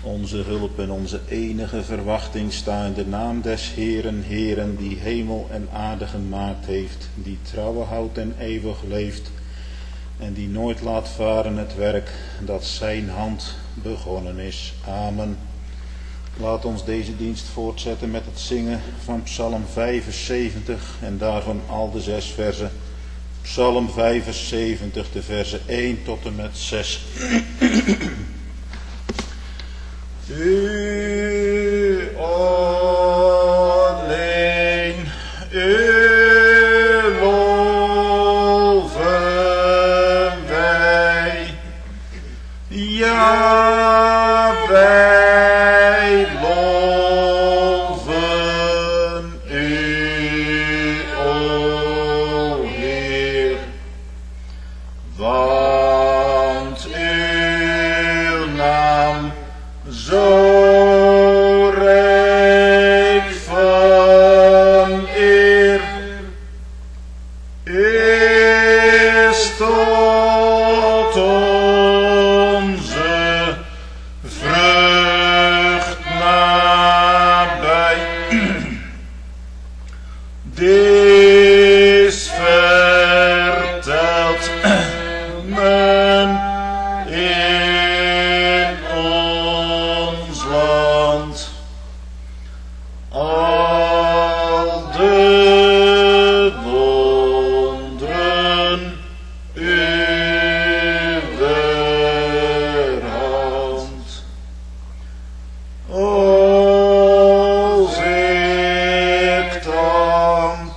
Onze hulp en onze enige verwachting staan in de naam des Heeren, Heeren, die hemel en aarde gemaakt heeft, die trouwen houdt en eeuwig leeft, en die nooit laat varen het werk dat zijn hand begonnen is. Amen. Laat ons deze dienst voortzetten met het zingen van Psalm 75 en daarvan al de 6 versen. Psalm 75, de versen 1 tot en met 6. U alleen, u loven wij, ja wij loven u, o Heer, want uw naam zo rijk van eer is tot onze vrucht nabij. Dit vertelt men in ons land. Al de wonderen uwer hand. Als ik dan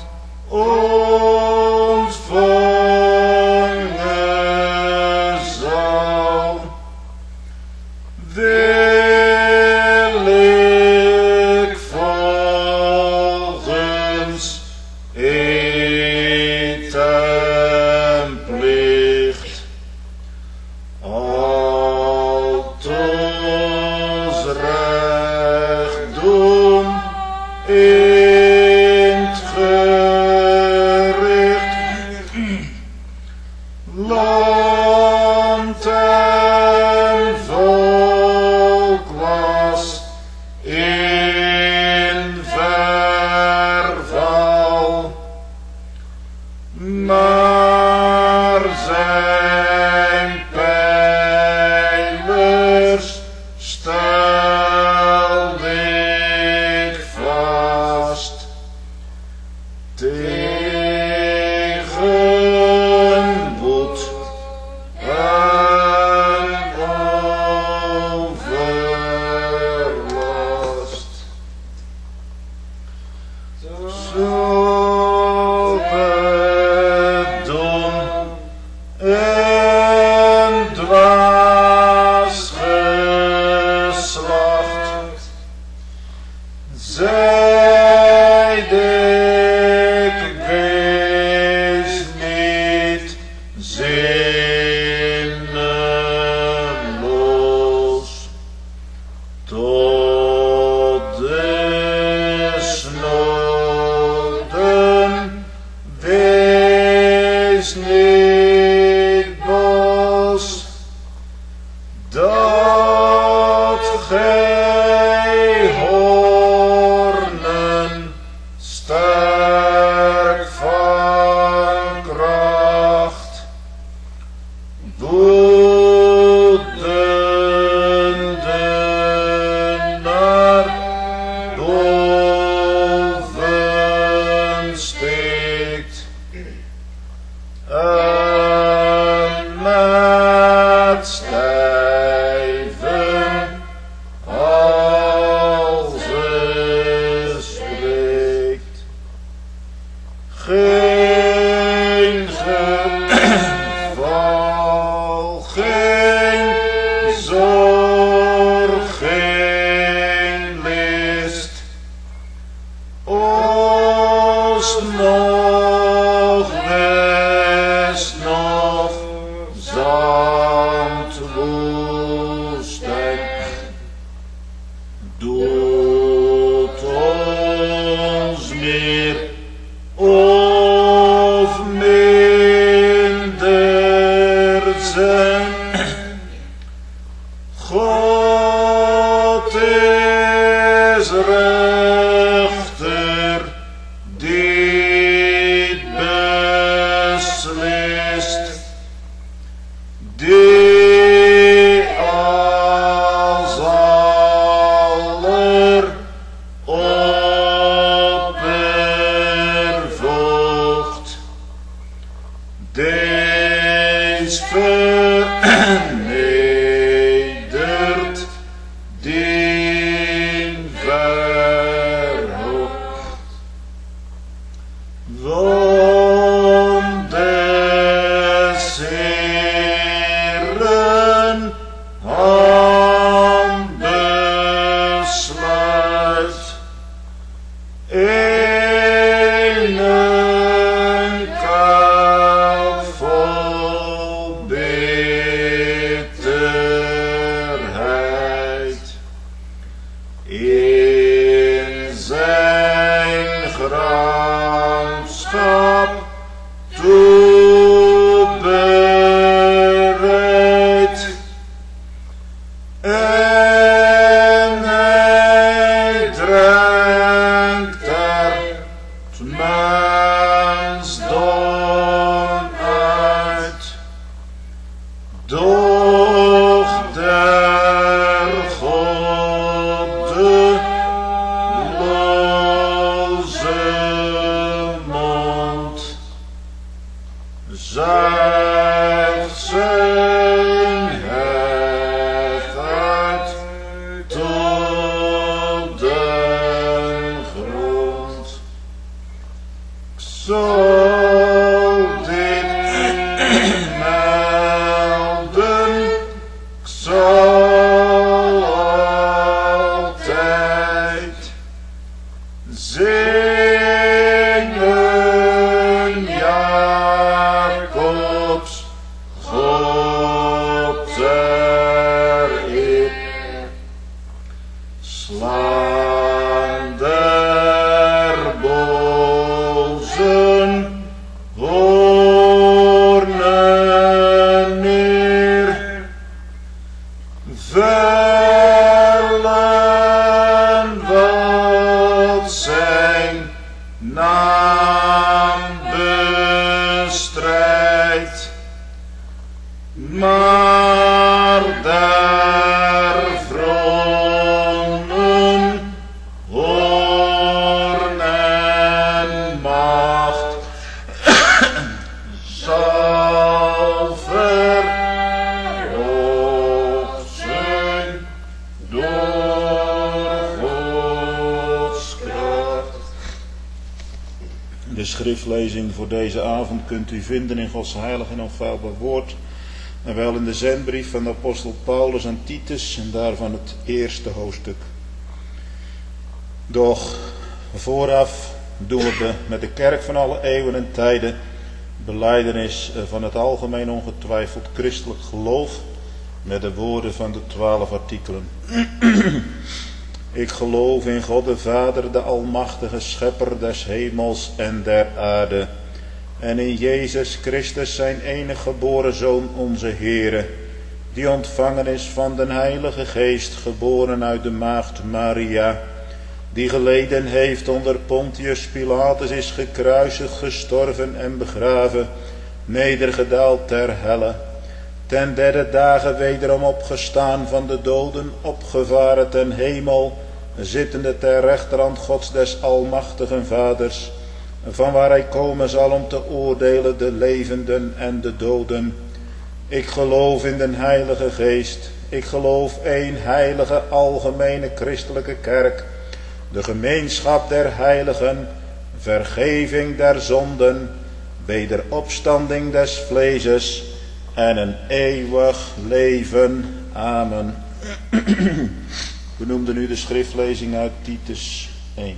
ontvangen zal, wil ik volgens eed en plicht altoos recht doen in het gericht, land en volk was in verval, maar zijn pijlers stelde ik vast. Tegen woed en overlast. Zo bedom en dwaas geslacht, zeide ik, wees niet zinneloos, tot desnoden wees niet boos, dat gij hoornen sterk van kracht, woedende naar boven steekt, en met stijven halzen spreekt. Geen geval, geen zorg, geen list, oost nog west nog zandwoestijn, doet ons meer of minder zijn. God rechter dit beslist, die als aller oppervoogd dees vernedert, dien verhoogt. Want des Heeren hand besluit, enen kuil vol bitterheid, in zijn gramschap toebereid, en hij drinkt er t mensdom uit, doch der goddeloze mond zuigt zijn hef uit tot den grond. Ik zal dit melden, ik zal altijd zingen Jacobs God ter eer. Slaan der bozen hoornen neer, vellen wat zijn naam bestrijdt, maar der vromen hoorn en macht zal verhoogd zijn door Gods kracht. De schriftlezing voor deze avond kunt u vinden in Gods heilig en onfeilbaar woord, en wel in de zendbrief van de apostel Paulus aan Titus, en daarvan het eerste hoofdstuk. Doch vooraf doen we met de kerk van alle eeuwen en tijden belijdenis van het algemeen ongetwijfeld christelijk geloof met de woorden van de 12 artikelen. Ik geloof in God de Vader, de almachtige schepper des hemels en der aarde, en in Jezus Christus zijn enige geboren Zoon, onze Heere, die ontvangen is van den Heilige Geest, geboren uit de maagd Maria, die geleden heeft onder Pontius Pilatus, is gekruisigd, gestorven en begraven, nedergedaald ter helle, ten derde dagen wederom opgestaan van de doden, opgevaren ten hemel, zittende ter rechterhand Gods des almachtigen Vaders, van waar hij komen zal om te oordelen de levenden en de doden. Ik geloof in den Heilige Geest. Ik geloof één heilige algemene christelijke kerk, de gemeenschap der heiligen, vergeving der zonden, wederopstanding des vleeses en een eeuwig leven. Amen. We noemden nu de schriftlezing uit Titus 1.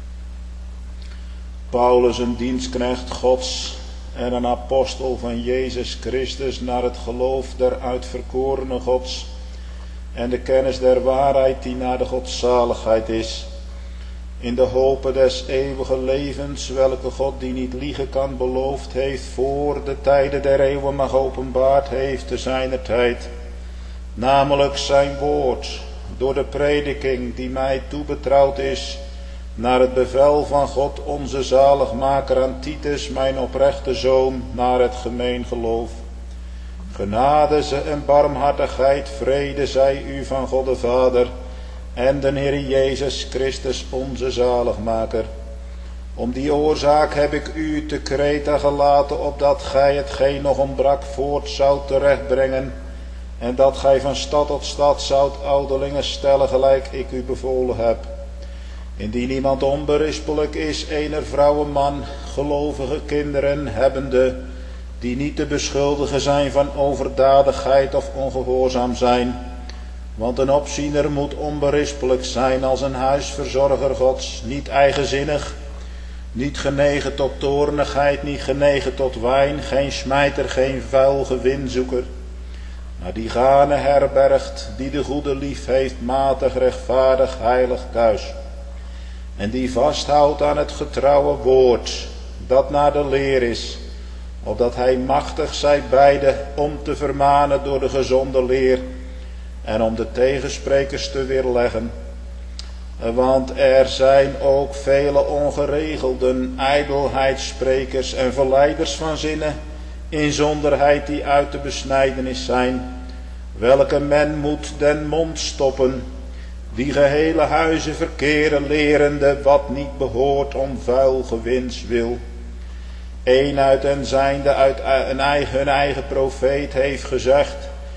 Paulus, een dienstknecht Gods en een apostel van Jezus Christus, naar het geloof der uitverkorene Gods en de kennis der waarheid die naar de godzaligheid is, in de hope des eeuwige levens, welke God die niet liegen kan beloofd heeft, voor de tijden der eeuwen maar geopenbaard heeft te zijner tijd, namelijk zijn woord, door de prediking die mij toebetrouwd is, naar het bevel van God onze zaligmaker aan Titus, mijn oprechte zoon, naar het gemeen geloof. Genade en barmhartigheid, vrede zij u van God de Vader en de Heer Jezus Christus onze zaligmaker. Om die oorzaak heb ik u te Kreta gelaten, opdat gij hetgeen nog ontbrak voort zoudt terechtbrengen, en dat gij van stad tot stad zoudt ouderlingen stellen, gelijk ik u bevolen heb. Indien iemand onberispelijk is, ener vrouw en man, gelovige kinderen hebbende, die niet te beschuldigen zijn van overdadigheid of ongehoorzaam zijn. Want een opziener moet onberispelijk zijn als een huisverzorger Gods, niet eigenzinnig, niet genegen tot toornigheid, niet genegen tot wijn, geen smijter, geen vuil gewinzoeker, maar die gane herbergt, die de goede lief heeft, matig, rechtvaardig, heilig kuis. En die vasthoudt aan het getrouwe woord, dat naar de leer is, opdat hij machtig zij beide om te vermanen door de gezonde leer en om de tegensprekers te weerleggen. Want er zijn ook vele ongeregelden, ijdelheidssprekers en verleiders van zinnen, inzonderheid die uit de besnijdenis zijn, welke men moet den mond stoppen, die gehele huizen verkeren, lerende wat niet behoort om vuil gewins wil. Een uit hen zijnde uit hun eigen profeet heeft gezegd: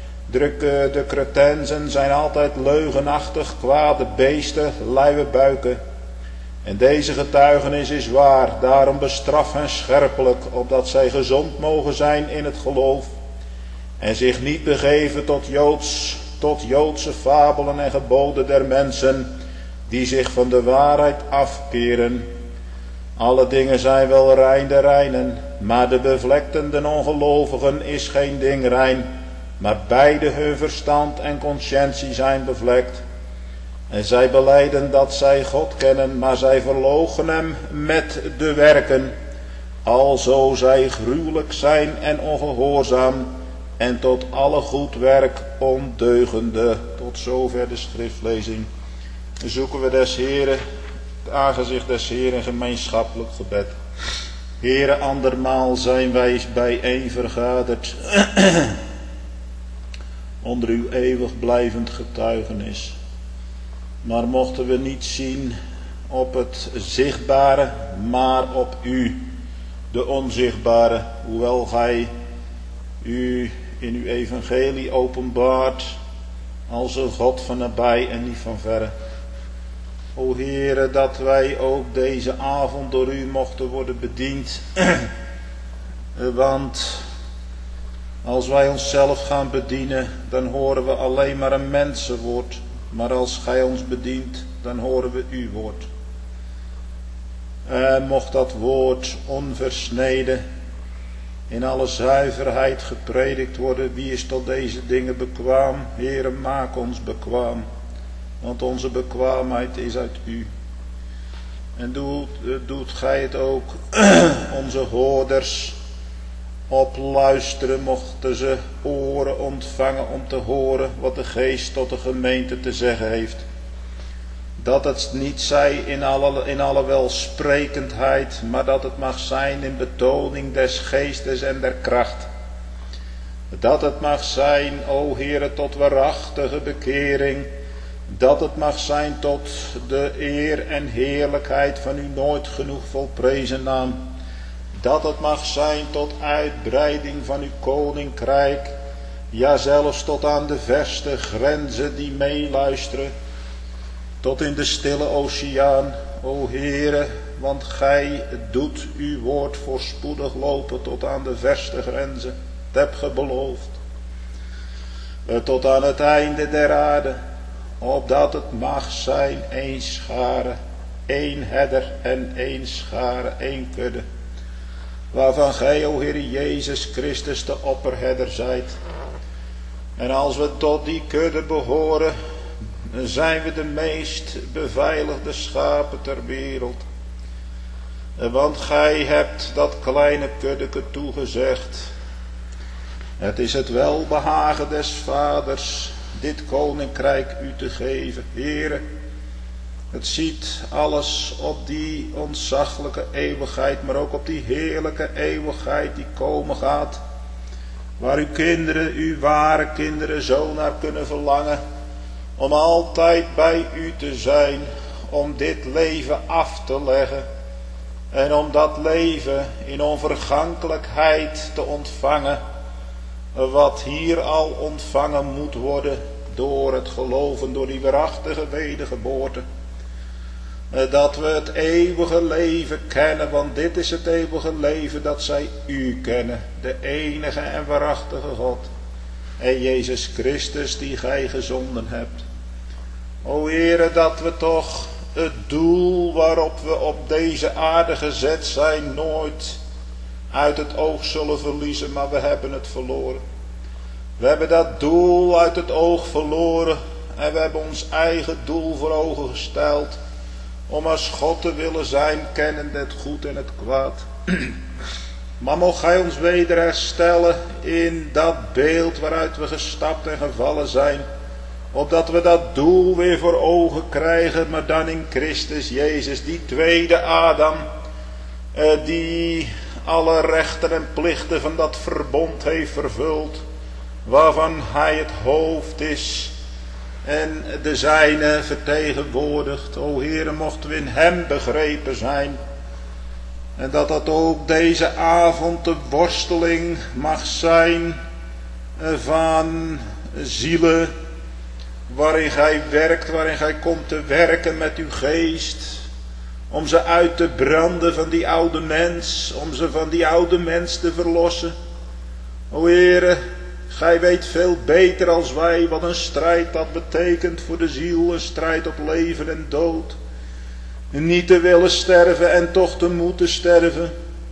de Cretensen zijn altijd leugenachtig, kwade beesten, luie buiken. En deze getuigenis is waar, daarom bestraf hen scherpelijk, opdat zij gezond mogen zijn in het geloof, en zich niet begeven tot Joodse fabelen en geboden der mensen, die zich van de waarheid afkeren. Alle dingen zijn wel rein de reinen, maar de bevlekten, den ongelovigen, is geen ding rein, maar beide hun verstand en conscientie zijn bevlekt. En zij belijden dat zij God kennen, maar zij verloochenen hem met de werken, alzo zij gruwelijk zijn en ongehoorzaam, en tot alle goed werk ondeugende. Tot zover de schriftlezing. Zoeken we des Heren, het aangezicht des Heren in gemeenschappelijk gebed. Heren, andermaal zijn wij bijeen vergaderd onder uw eeuwig blijvend getuigenis. Maar mochten we niet zien op het zichtbare, maar op u, de onzichtbare, hoewel gij u in uw evangelie openbaart als een God van nabij en niet van verre. O Heere, dat wij ook deze avond door u mochten worden bediend. Want als wij onszelf gaan bedienen, dan horen we alleen maar een mensenwoord. Maar als gij ons bedient, dan horen we uw woord. En mocht dat woord onversneden in alle zuiverheid gepredikt worden. Wie is tot deze dingen bekwaam? Heere, maak ons bekwaam. Want onze bekwaamheid is uit u. En doet gij het ook onze hoorders opluisteren, mochten ze oren ontvangen om te horen wat de Geest tot de gemeente te zeggen heeft. Dat het niet zij in alle welsprekendheid, maar dat het mag zijn in betoning des geestes en der kracht. Dat het mag zijn, o Heere, tot waarachtige bekering. Dat het mag zijn tot de eer en heerlijkheid van uw nooit genoeg volprezen naam. Dat het mag zijn tot uitbreiding van uw koninkrijk. Ja, zelfs tot aan de verste grenzen die meeluisteren. Tot in de stille oceaan, o Heere, want gij doet uw woord voorspoedig lopen tot aan de verste grenzen. Dat hebt ge beloofd. Tot aan het einde der aarde, opdat het mag zijn één schare, één herder en één schare, één kudde. Waarvan gij, o Heer Jezus Christus, de opperherder zijt. En als we tot die kudde behoren, dan zijn we de meest beveiligde schapen ter wereld. Want gij hebt dat kleine kuddeke toegezegd. Het is het welbehagen des Vaders dit koninkrijk u te geven. Heere, het ziet alles op die ontzaglijke eeuwigheid, maar ook op die heerlijke eeuwigheid die komen gaat. Waar uw kinderen, uw ware kinderen, zo naar kunnen verlangen. Om altijd bij u te zijn. Om dit leven af te leggen. En om dat leven in onvergankelijkheid te ontvangen. Wat hier al ontvangen moet worden door het geloven, door die waarachtige wedergeboorte. Dat we het eeuwige leven kennen, want dit is het eeuwige leven dat zij u kennen. De enige en waarachtige God. En Jezus Christus die gij gezonden hebt. O Heere, dat we toch het doel waarop we op deze aarde gezet zijn nooit uit het oog zullen verliezen, maar we hebben het verloren. We hebben dat doel uit het oog verloren en we hebben ons eigen doel voor ogen gesteld. Om als God te willen zijn, kennende het goed en het kwaad. Maar mocht gij ons weder herstellen in dat beeld waaruit we gestapt en gevallen zijn. Opdat we dat doel weer voor ogen krijgen, maar dan in Christus Jezus, die tweede Adam. Die alle rechten en plichten van dat verbond heeft vervuld. Waarvan hij het hoofd is. En de zijne vertegenwoordigt. O Heere, mochten we in hem begrepen zijn. En dat dat ook deze avond de worsteling mag zijn van zielen. Waarin gij werkt, waarin gij komt te werken met uw geest. Om ze uit te branden van die oude mens. Om ze van die oude mens te verlossen. O Heere, gij weet veel beter als wij wat een strijd dat betekent voor de ziel. Een strijd op leven en dood. Niet te willen sterven en toch te moeten sterven.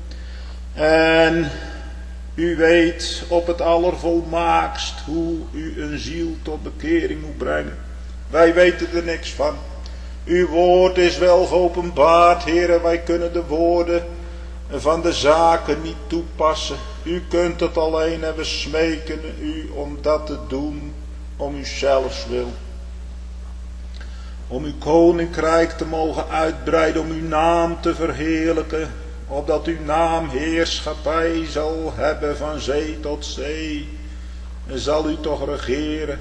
En u weet op het allervolmaakst hoe u een ziel tot bekering moet brengen. Wij weten er niks van. Uw woord is wel geopenbaard, Heere. Wij kunnen de woorden van de zaken niet toepassen. U kunt het alleen en we smeken u om dat te doen, om uzelfs wil. Om uw koninkrijk te mogen uitbreiden, om uw naam te verheerlijken. Opdat uw naam heerschappij zal hebben van zee tot zee. En zal u toch regeren.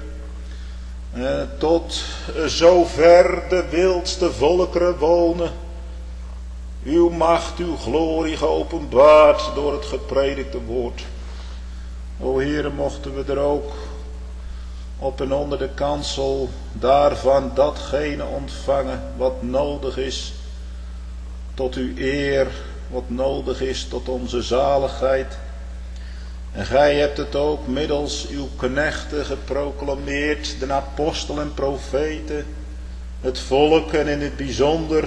Tot zover de wildste volkeren wonen. Uw macht, uw glorie geopenbaard door het gepredikte woord. O Heere, mochten we er ook op en onder de kansel daarvan datgene ontvangen wat nodig is tot uw eer, wat nodig is tot onze zaligheid. En gij hebt het ook middels uw knechten geproclameerd, de apostelen en profeten, het volk en in het bijzonder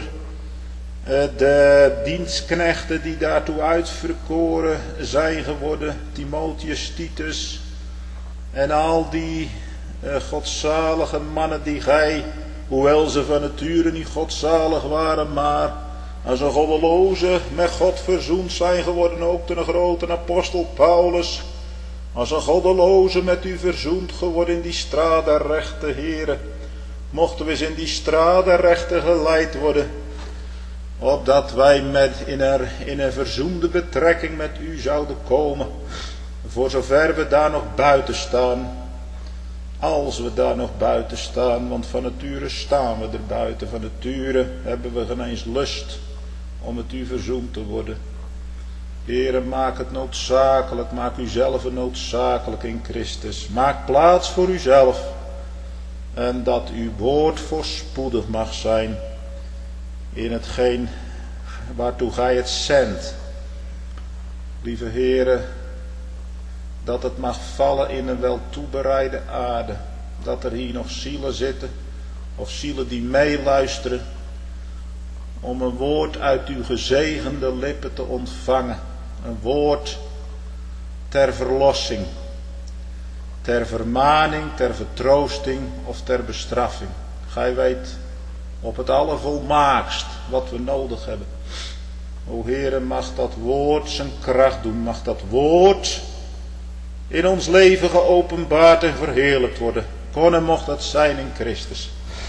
de dienstknechten die daartoe uitverkoren zijn geworden, Timotheus, Titus en al die godzalige mannen die gij, hoewel ze van nature niet godzalig waren, maar als een goddeloze met God verzoend zijn geworden, ook ten grote apostel Paulus, als een goddeloze met u verzoend geworden in die straat der rechte, Heere. Mochten we eens in die straat der rechte geleid worden, opdat wij in een verzoende betrekking met u zouden komen, voor zover we daar nog buiten staan. Als we daar nog buiten staan, want van nature staan we er buiten. Van nature hebben we geen eens lust om met u verzoend te worden. Heere, maak het noodzakelijk, maak uzelf noodzakelijk in Christus. Maak plaats voor uzelf. En dat uw woord voorspoedig mag zijn in hetgeen waartoe gij het zendt. Lieve Heere, dat het mag vallen in een wel toebereide aarde. Dat er hier nog zielen zitten, of zielen die meeluisteren, om een woord uit uw gezegende lippen te ontvangen. Een woord ter verlossing, ter vermaning, ter vertroosting of ter bestraffing. Gij weet op het allervolmaakst wat we nodig hebben. O Heere, mag dat woord zijn kracht doen, mag dat woord in ons leven geopenbaard en verheerlijkt worden. kon en mocht dat zijn in Christus.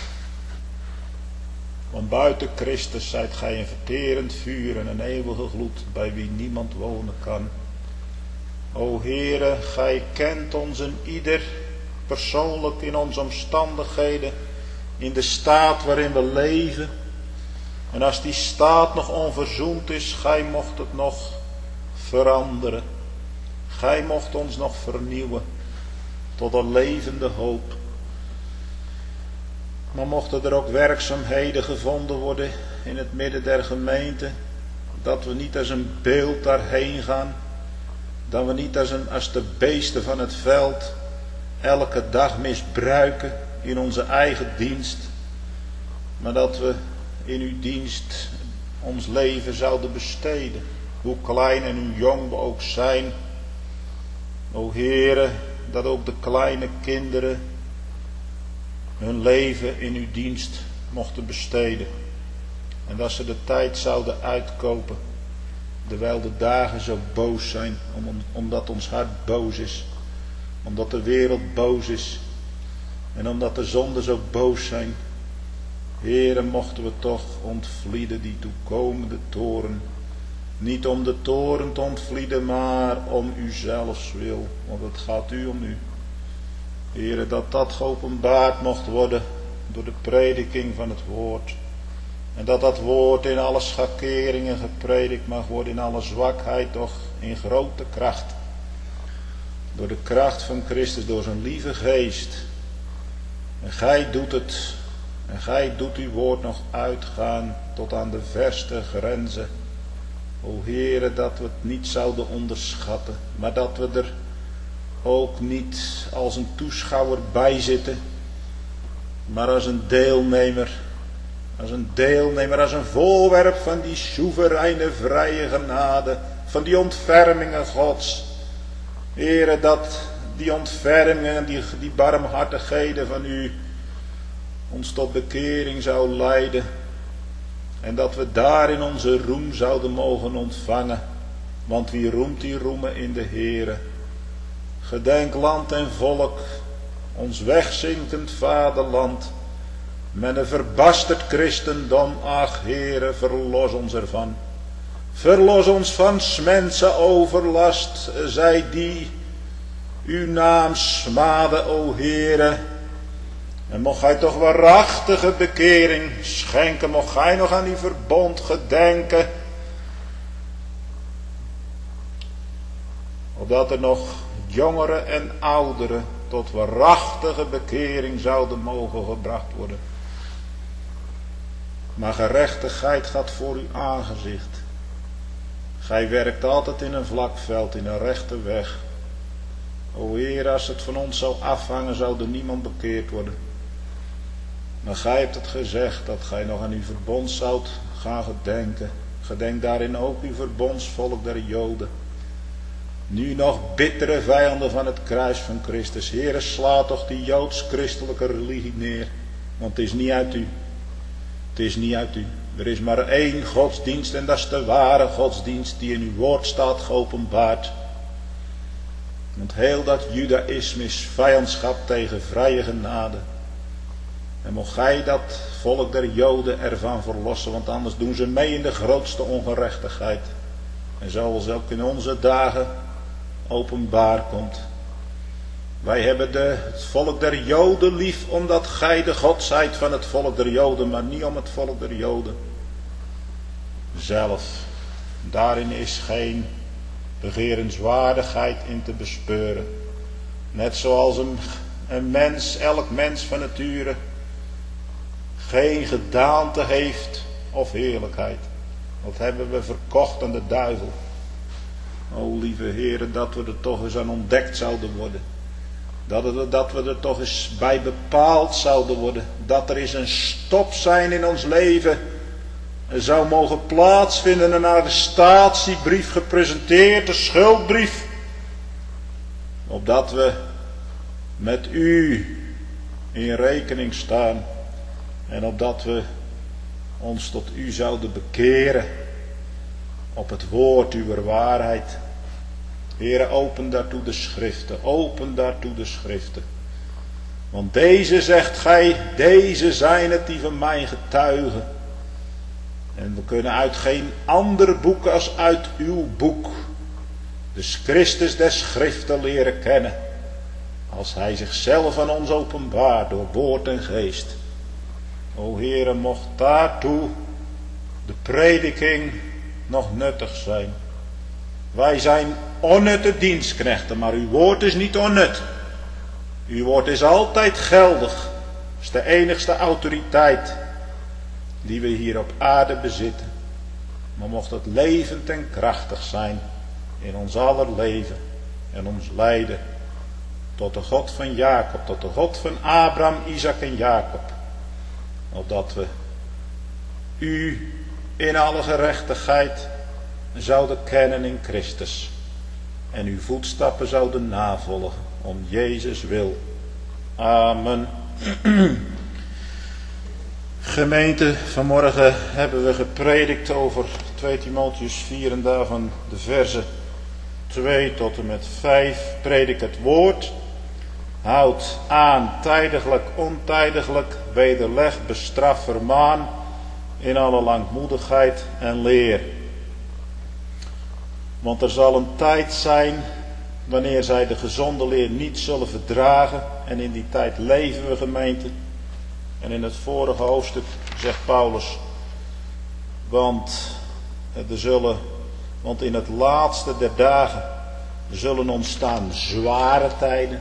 Want buiten Christus zijt gij een verterend vuur en een eeuwige gloed, bij wie niemand wonen kan. O Heere, gij kent ons en ieder persoonlijk in onze omstandigheden, in de staat waarin we leven. En als die staat nog onverzoend is, gij mocht het nog veranderen. Gij mocht ons nog vernieuwen tot een levende hoop. Maar mochten er ook werkzaamheden gevonden worden in het midden der gemeente, dat we niet als een beeld daarheen gaan, dat we niet als de beesten van het veld elke dag misbruiken in onze eigen dienst, maar dat we in uw dienst ons leven zouden besteden, hoe klein en hoe jong we ook zijn. O Heere, dat ook de kleine kinderen hun leven in uw dienst mochten besteden. En dat ze de tijd zouden uitkopen, terwijl de dagen zo boos zijn, omdat ons hart boos is, omdat de wereld boos is en omdat de zonden zo boos zijn. Heere, mochten we toch ontvlieden die toekomende toorn. Niet om de toorn te ontvlieden, maar om u zelfs wil, want het gaat u om u. Heere, dat dat geopenbaard mocht worden door de prediking van het woord. En dat dat woord in alle schakeringen gepredikt mag worden, in alle zwakheid, toch in grote kracht. Door de kracht van Christus, door zijn lieve geest. En gij doet het. En gij doet uw woord nog uitgaan tot aan de verste grenzen. O Heere, dat we het niet zouden onderschatten, maar dat we er ook niet als een toeschouwer bij zitten, maar als een deelnemer, als een voorwerp van die soevereine vrije genade, van die ontfermingen Gods. Heere, dat die ontfermingen, die barmhartigheden van u ons tot bekering zou leiden. En dat we daarin onze roem zouden mogen ontvangen. Want wie roemt, die roemen in de Heere. Gedenk land en volk, ons wegzinkend vaderland. Met een verbasterd christendom, ach Heere, verlos ons ervan. Verlos ons van 's mensen overlast, zij die uw naam smaden, o Heere. En mocht gij toch waarachtige bekering schenken, mocht gij nog aan uw verbond gedenken. Opdat er nog jongeren en ouderen tot waarachtige bekering zouden mogen gebracht worden. Maar gerechtigheid gaat voor uw aangezicht. Gij werkt altijd in een vlak veld, in een rechte weg. O Heer, als het van ons zou afhangen, zou er niemand bekeerd worden. Maar gij hebt het gezegd dat gij nog aan uw verbond zoudt gaan gedenken. Gedenk daarin ook uw verbondsvolk der Joden. Nu nog bittere vijanden van het kruis van Christus. Heere, sla toch die joods-christelijke religie neer. Want het is niet uit u. Het is niet uit u. Er is maar één godsdienst en dat is de ware godsdienst die in uw woord staat geopenbaard. Want heel dat judaïsme is vijandschap tegen vrije genade. En mocht gij dat volk der Joden ervan verlossen, want anders doen ze mee in de grootste ongerechtigheid. En zoals ook in onze dagen openbaar komt. Wij hebben het volk der Joden lief, omdat gij de God zijt van het volk der Joden, maar niet om het volk der Joden zelf. Daarin is geen begerenswaardigheid in te bespeuren. Net zoals een mens, elk mens van nature, geen gedaante heeft of heerlijkheid. Dat hebben we verkocht aan de duivel. O lieve Heere, dat we er toch eens aan ontdekt zouden worden. Dat we er toch eens bij bepaald zouden worden. Dat er eens een stop zijn in ons leven. Er zou mogen plaatsvinden een arrestatiebrief gepresenteerd, een schuldbrief. Opdat we met u in rekening staan. En opdat we ons tot u zouden bekeren. Op het woord uw waarheid. Heere, open daartoe de schriften. Open daartoe de schriften. Want deze, zegt gij, deze zijn het die van mij getuigen. En we kunnen uit geen ander boek als uit uw boek dus Christus des Schriften leren kennen, als hij zichzelf aan ons openbaart door woord en geest. O Heere, mocht daartoe de prediking nog nuttig zijn. Wij zijn onnutte dienstknechten, maar uw woord is niet onnut. Uw woord is altijd geldig. Het is de enigste autoriteit die we hier op aarde bezitten. Maar mocht het levend en krachtig zijn in ons aller leven en ons lijden tot de God van Jacob, tot de God van Abraham, Isaac en Jacob. Opdat we u in alle gerechtigheid zouden kennen in Christus en uw voetstappen zouden navolgen om Jezus wil. Amen. Gemeente, vanmorgen hebben we gepredikt over 2 Timotheus 4 en daarvan de versen 2 tot en met 5. Predik het woord. Houd aan, tijdiglijk, ontijdiglijk, wederleg, bestraf, vermaan, in alle langmoedigheid en leer. Want er zal een tijd zijn, wanneer zij de gezonde leer niet zullen verdragen, en in die tijd leven we, gemeente. En in het vorige hoofdstuk zegt Paulus, want in het laatste der dagen zullen ontstaan zware tijden.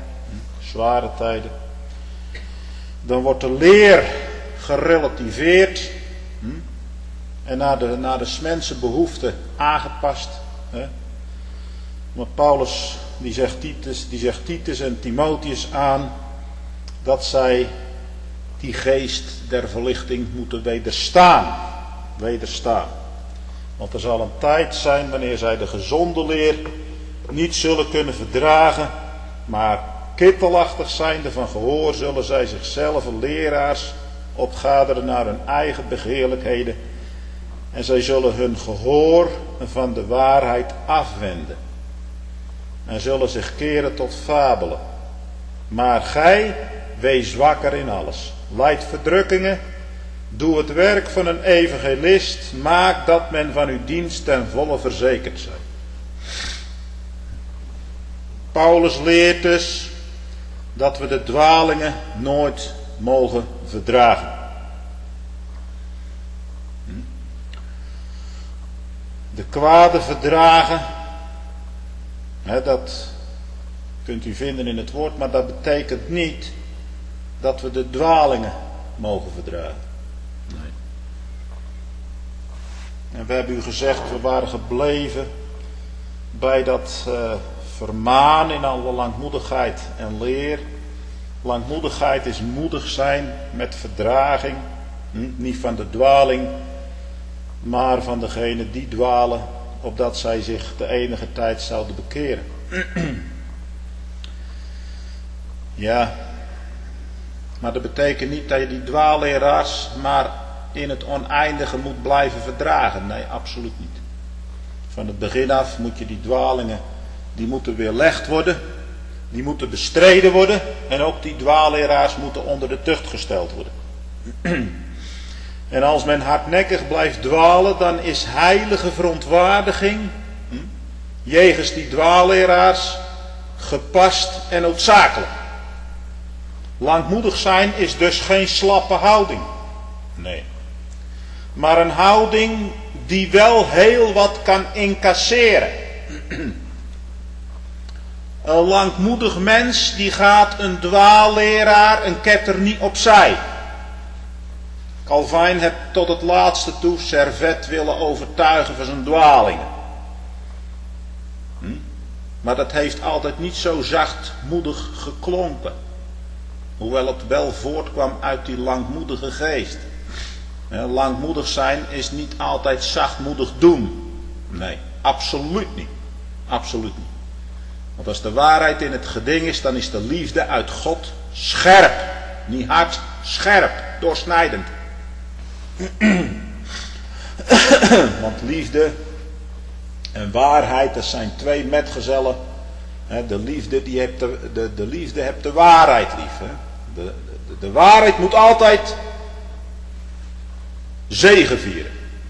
Dan wordt de leer gerelativeerd en naar de mensen behoeften aangepast. Maar Paulus die zegt Titus en Timotheus aan dat zij die geest der verlichting moeten wederstaan. Want er zal een tijd zijn wanneer zij de gezonde leer niet zullen kunnen verdragen, maar kittelachtig zijnde van gehoor zullen zij zichzelf leraars opgaderen naar hun eigen begeerlijkheden. En zij zullen hun gehoor van de waarheid afwenden. En zullen zich keren tot fabelen. Maar gij, wees wakker in alles. Lijd verdrukkingen. Doe het werk van een evangelist. Maak dat men van uw dienst ten volle verzekerd zij. Paulus leert dus dat we de dwalingen nooit mogen verdragen. De kwade verdragen, dat kunt u vinden in het woord, maar dat betekent niet dat we de dwalingen mogen verdragen. Nee. En we hebben u gezegd, we waren gebleven bij dat vermaan in alle langmoedigheid en leer. Langmoedigheid is moedig zijn met verdraging, niet van de dwaling, maar van degene die dwalen, opdat zij zich de enige tijd zouden bekeren. Ja, maar dat betekent niet dat je die dwaalleraars maar in het oneindige moet blijven verdragen. Nee, absoluut niet. Van het begin af moet je die dwalingen, die moeten weerlegd worden, die moeten bestreden worden en ook die dwaalleraars moeten onder de tucht gesteld worden. En als men hardnekkig blijft dwalen, dan is heilige verontwaardiging jegens die dwaalleraars gepast en noodzakelijk. Langmoedig zijn is dus geen slappe houding. Nee. Maar een houding die wel heel wat kan incasseren. Een langmoedig mens die gaat een dwaalleraar, een ketter niet opzij. Calvijn heeft tot het laatste toe Servet willen overtuigen van zijn dwalingen. Maar dat heeft altijd niet zo zachtmoedig geklonken. Hoewel het wel voortkwam uit die langmoedige geest. Langmoedig zijn is niet altijd zachtmoedig doen. Nee, absoluut niet. Absoluut niet. Want als de waarheid in het geding is, dan is de liefde uit God scherp. Niet hard, scherp, doorsnijdend. Want liefde en waarheid, dat zijn twee metgezellen. De liefde heeft de waarheid lief. De waarheid moet altijd zegevieren.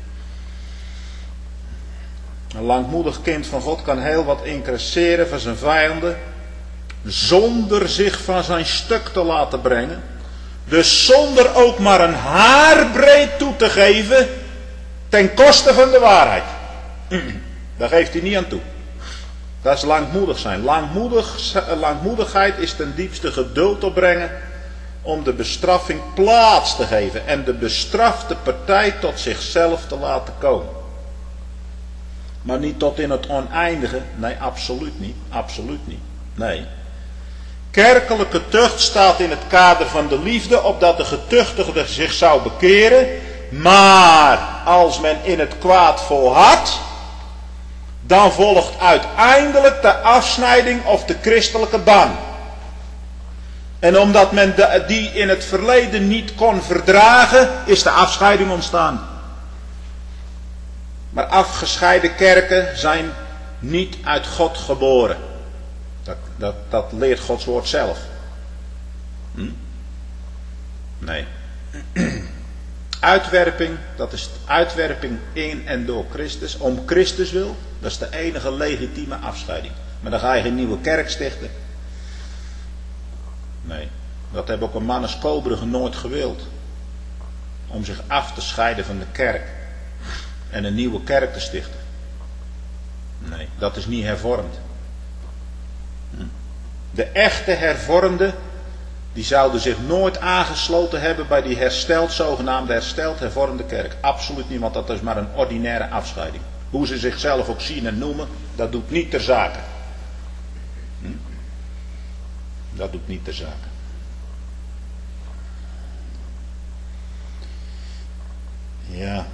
Een langmoedig kind van God kan heel wat incasseren van zijn vijanden, zonder zich van zijn stuk te laten brengen. Dus zonder ook maar een haarbreed toe te geven ten koste van de waarheid. Daar geeft hij niet aan toe. Dat is langmoedig zijn. Langmoedigheid is ten diepste geduld opbrengen om de bestraffing plaats te geven en de bestrafte partij tot zichzelf te laten komen. Maar niet tot in het oneindige. Nee, absoluut niet. Absoluut niet. Nee. Kerkelijke tucht staat in het kader van de liefde, opdat de getuchtigde zich zou bekeren. Maar als men in het kwaad volhardt, dan volgt uiteindelijk de afsnijding of de christelijke ban. En omdat men die in het verleden niet kon verdragen, is de afscheiding ontstaan. Maar afgescheiden kerken zijn niet uit God geboren. Dat leert Gods woord zelf. Nee. Uitwerping, dat is uitwerping in en door Christus. Om Christus wil, dat is de enige legitieme afscheiding. Maar dan ga je geen nieuwe kerk stichten. Nee, dat hebben ook een man als Kobergen nooit gewild. Om zich af te scheiden van de kerk. En een nieuwe kerk te stichten. Nee, dat is niet hervormd. De echte hervormden, die zouden zich nooit aangesloten hebben bij die zogenaamde hersteld hervormde kerk. Absoluut niet, want dat is maar een ordinaire afscheiding. Hoe ze zichzelf ook zien en noemen, dat doet niet ter zake. Dat doet niet ter zake. Ja.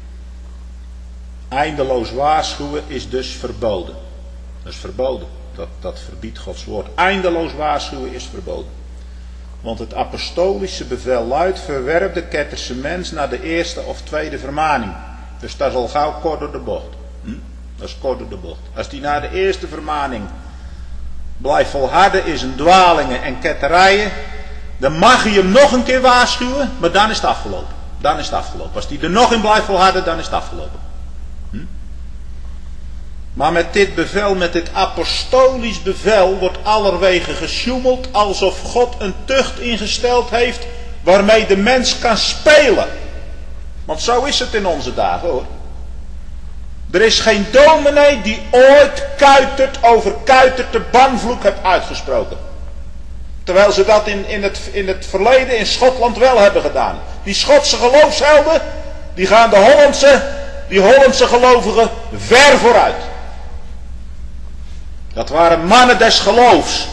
Eindeloos waarschuwen is dus verboden. Dat is verboden. Dat verbiedt Gods woord. Eindeloos waarschuwen is verboden. Want het apostolische bevel luidt: verwerp de ketterse mens naar de eerste of tweede vermaning. Dus dat is al gauw kort door de bocht. Dat is kort door de bocht. Als die na de eerste vermaning blijft volharden in zijn dwalingen en ketterijen, dan mag je hem nog een keer waarschuwen, maar dan is het afgelopen. Dan is het afgelopen. Als die er nog in blijft volharden, dan is het afgelopen. Maar met dit bevel, met dit apostolisch bevel, wordt allerwege gesjoemeld alsof God een tucht ingesteld heeft waarmee de mens kan spelen. Want zo is het in onze dagen, hoor. Er is geen dominee die ooit over Kuitert de banvloek heeft uitgesproken. Terwijl ze dat in het verleden in Schotland wel hebben gedaan. Die Schotse geloofshelden, die gaan die Hollandse gelovigen ver vooruit. Dat waren mannen des geloofs.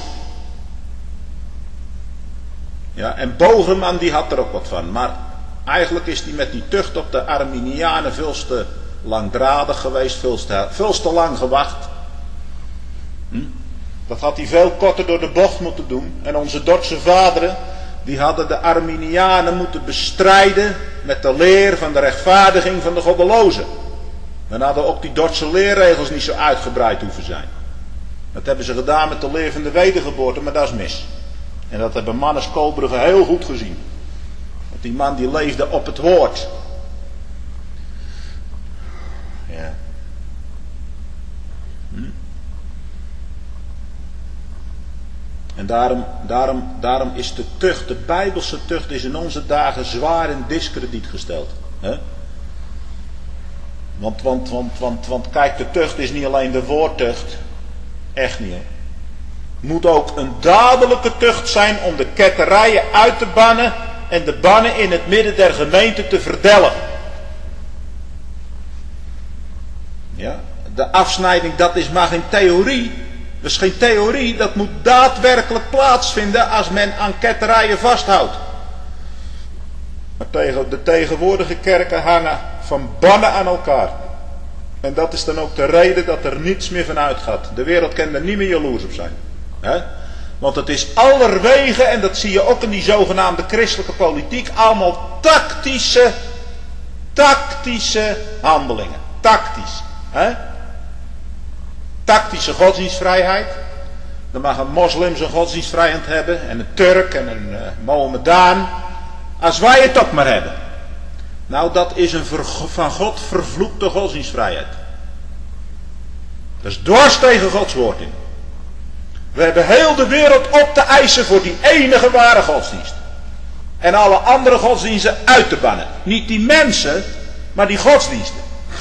Ja, en Bogerman die had er ook wat van. Maar eigenlijk is die met die tucht op de Arminianen veel te langdradig geweest. Veel te lang gewacht. Dat had hij veel korter door de bocht moeten doen. En onze Dordtse vaderen, die hadden de Arminianen moeten bestrijden met de leer van de rechtvaardiging van de goddelozen. Dan hadden ook die Dordtse leerregels niet zo uitgebreid hoeven zijn. Dat hebben ze gedaan met de leer van de wedergeboorte, maar dat is mis. En dat hebben mannen als Kobergen heel goed gezien. Want die man die leefde op het woord. Ja. En daarom is de tucht, de Bijbelse tucht, is in onze dagen zwaar in diskrediet gesteld. Hè? Want kijk, de tucht is niet alleen de woordtucht. Echt niet, hè. Het moet ook een dadelijke tucht zijn om de ketterijen uit te bannen en de bannen in het midden der gemeente te verdelgen. Ja, de afsnijding, dat is maar geen theorie. Dat is geen theorie, dat moet daadwerkelijk plaatsvinden als men aan ketterijen vasthoudt. Maar de tegenwoordige kerken hangen van bannen aan elkaar. En dat is dan ook de reden dat er niets meer van uitgaat. De wereld kan er niet meer jaloers op zijn. He? Want het is allerwege, en dat zie je ook in die zogenaamde christelijke politiek, allemaal tactische handelingen. Tactisch. He? Tactische godsdienstvrijheid. Dan mag een moslim zijn godsdienstvrijheid hebben. En een Turk en een Mohammedaan. Als wij het ook maar hebben. Nou, dat is een van God vervloekte godsdienstvrijheid. Dat is dwars tegen Gods woord in. We hebben heel de wereld op te eisen voor die enige ware godsdienst. En alle andere godsdiensten uit te bannen. Niet die mensen, maar die godsdiensten.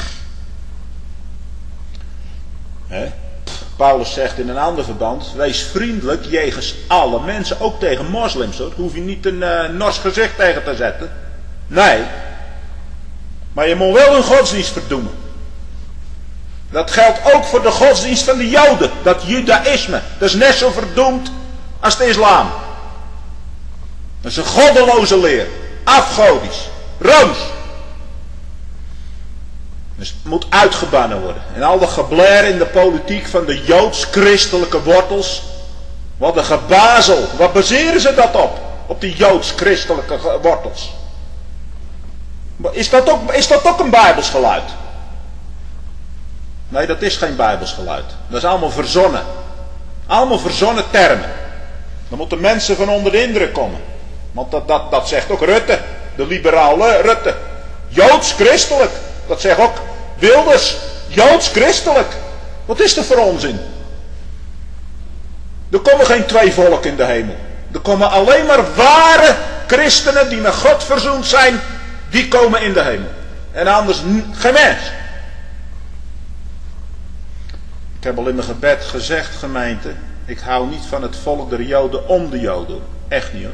Paulus zegt in een ander verband, wees vriendelijk jegens alle mensen, ook tegen moslims. Hoor. Daar hoef je niet een nors gezicht tegen te zetten. Nee. Maar je moet wel hun godsdienst verdoemen. Dat geldt ook voor de godsdienst van de Joden. Dat judaïsme. Dat is net zo verdoemd als de islam. Dat is een goddeloze leer. Afgodisch. Rooms. Dus het moet uitgebannen worden. En al dat geblair in de politiek van de joods-christelijke wortels. Wat een gebazel. Wat baseren ze dat op? Op die joods-christelijke wortels. Is dat ook een Bijbels geluid? Nee, dat is geen Bijbels geluid. Dat is allemaal verzonnen. Allemaal verzonnen termen. Dan moeten mensen van onder de indruk komen. Want dat zegt ook Rutte. De liberale Rutte. Joods-christelijk. Dat zegt ook Wilders. Joods-christelijk. Wat is er voor onzin? Er komen geen twee volken in de hemel. Er komen alleen maar ware christenen die met God verzoend zijn. Die komen in de hemel. En anders geen mens. Ik heb al in mijn gebed gezegd, gemeente. Ik hou niet van het volk der Joden om de Joden. Echt niet hoor.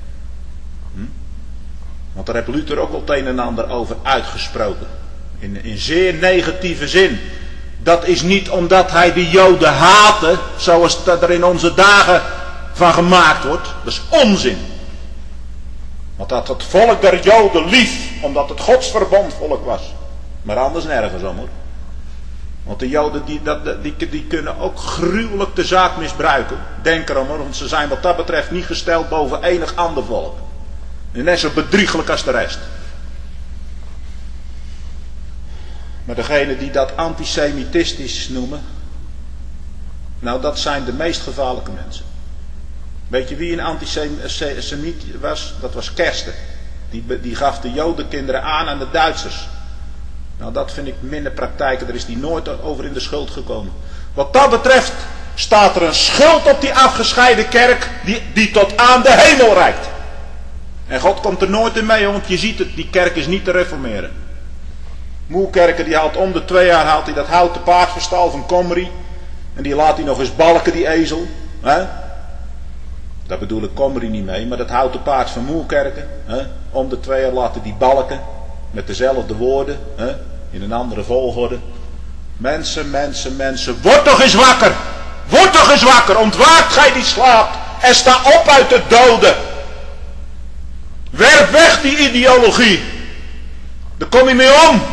Want daar heeft Luther ook al het een en ander over uitgesproken. In zeer negatieve zin. Dat is niet omdat hij de Joden haatte. Zoals dat er in onze dagen van gemaakt wordt. Dat is onzin. Want dat het volk der Joden lief. Omdat het godsverbondvolk was. Maar anders nergens om hoor. Want de Joden die kunnen ook gruwelijk de zaak misbruiken. Denk erom hoor. Want ze zijn wat dat betreft niet gesteld boven enig ander volk. En net zo bedrieglijk als de rest. Maar degene die dat antisemitistisch noemen. Nou dat zijn de meest gevaarlijke mensen. Weet je wie een antisemiet was? Dat was Kersten. Die gaf de Jodenkinderen aan de Duitsers. Nou dat vind ik minder praktijken. Daar is die nooit over in de schuld gekomen. Wat dat betreft staat er een schuld op die afgescheiden kerk. Die tot aan de hemel reikt. En God komt er nooit in mee. Want je ziet het. Die kerk is niet te reformeren. Moerkerken die haalt om de 2 jaar haalt hij dat houten paardverstal van Comrie. En die laat hij nog eens balken die ezel. Hè? Daar bedoel ik Comrie niet mee. Maar dat houten paard van Moerkerken. Hè? Om de 2 jaar laten die balken. Met dezelfde woorden. Hè? In een andere volgorde. Mensen. Word toch eens wakker. Word toch eens wakker. Ontwaakt gij die slaapt. En sta op uit de doden. Werp weg die ideologie. Daar kom je mee om.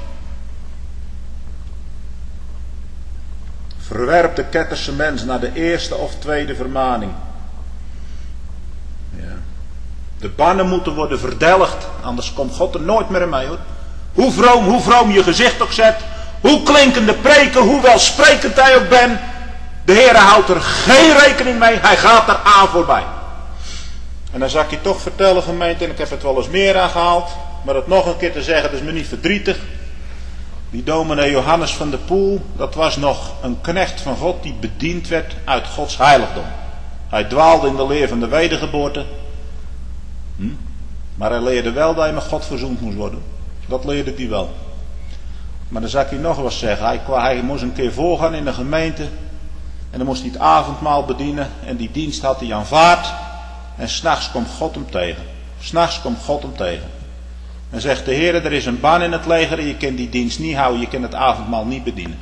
Verwerp de ketterse mens naar de eerste of tweede vermaning. Ja. De bannen moeten worden verdelgd. Anders komt God er nooit meer in mee hoor. Hoe vroom je gezicht ook zet. Hoe klinkende preken. Hoe welsprekend hij ook bent. De Heere houdt er geen rekening mee. Hij gaat er aan voorbij. En dan zal ik je toch vertellen gemeente. En ik heb het wel eens meer aangehaald. Maar het nog een keer te zeggen. Dat is me niet verdrietig. Die dominee Johannes van der Poel, dat was nog een knecht van God die bediend werd uit Gods heiligdom. Hij dwaalde in de leer van de wedergeboorte. Maar hij leerde wel dat hij met God verzoend moest worden. Dat leerde hij wel. Maar dan zal ik je nog wat zeggen. Hij moest een keer voorgaan in de gemeente. En dan moest hij het avondmaal bedienen. En die dienst had hij aanvaard. En 's nachts komt God hem tegen. 's nachts komt God hem tegen. En zegt de Heer, er is een ban in het leger en je kunt die dienst niet houden, je kunt het avondmaal niet bedienen.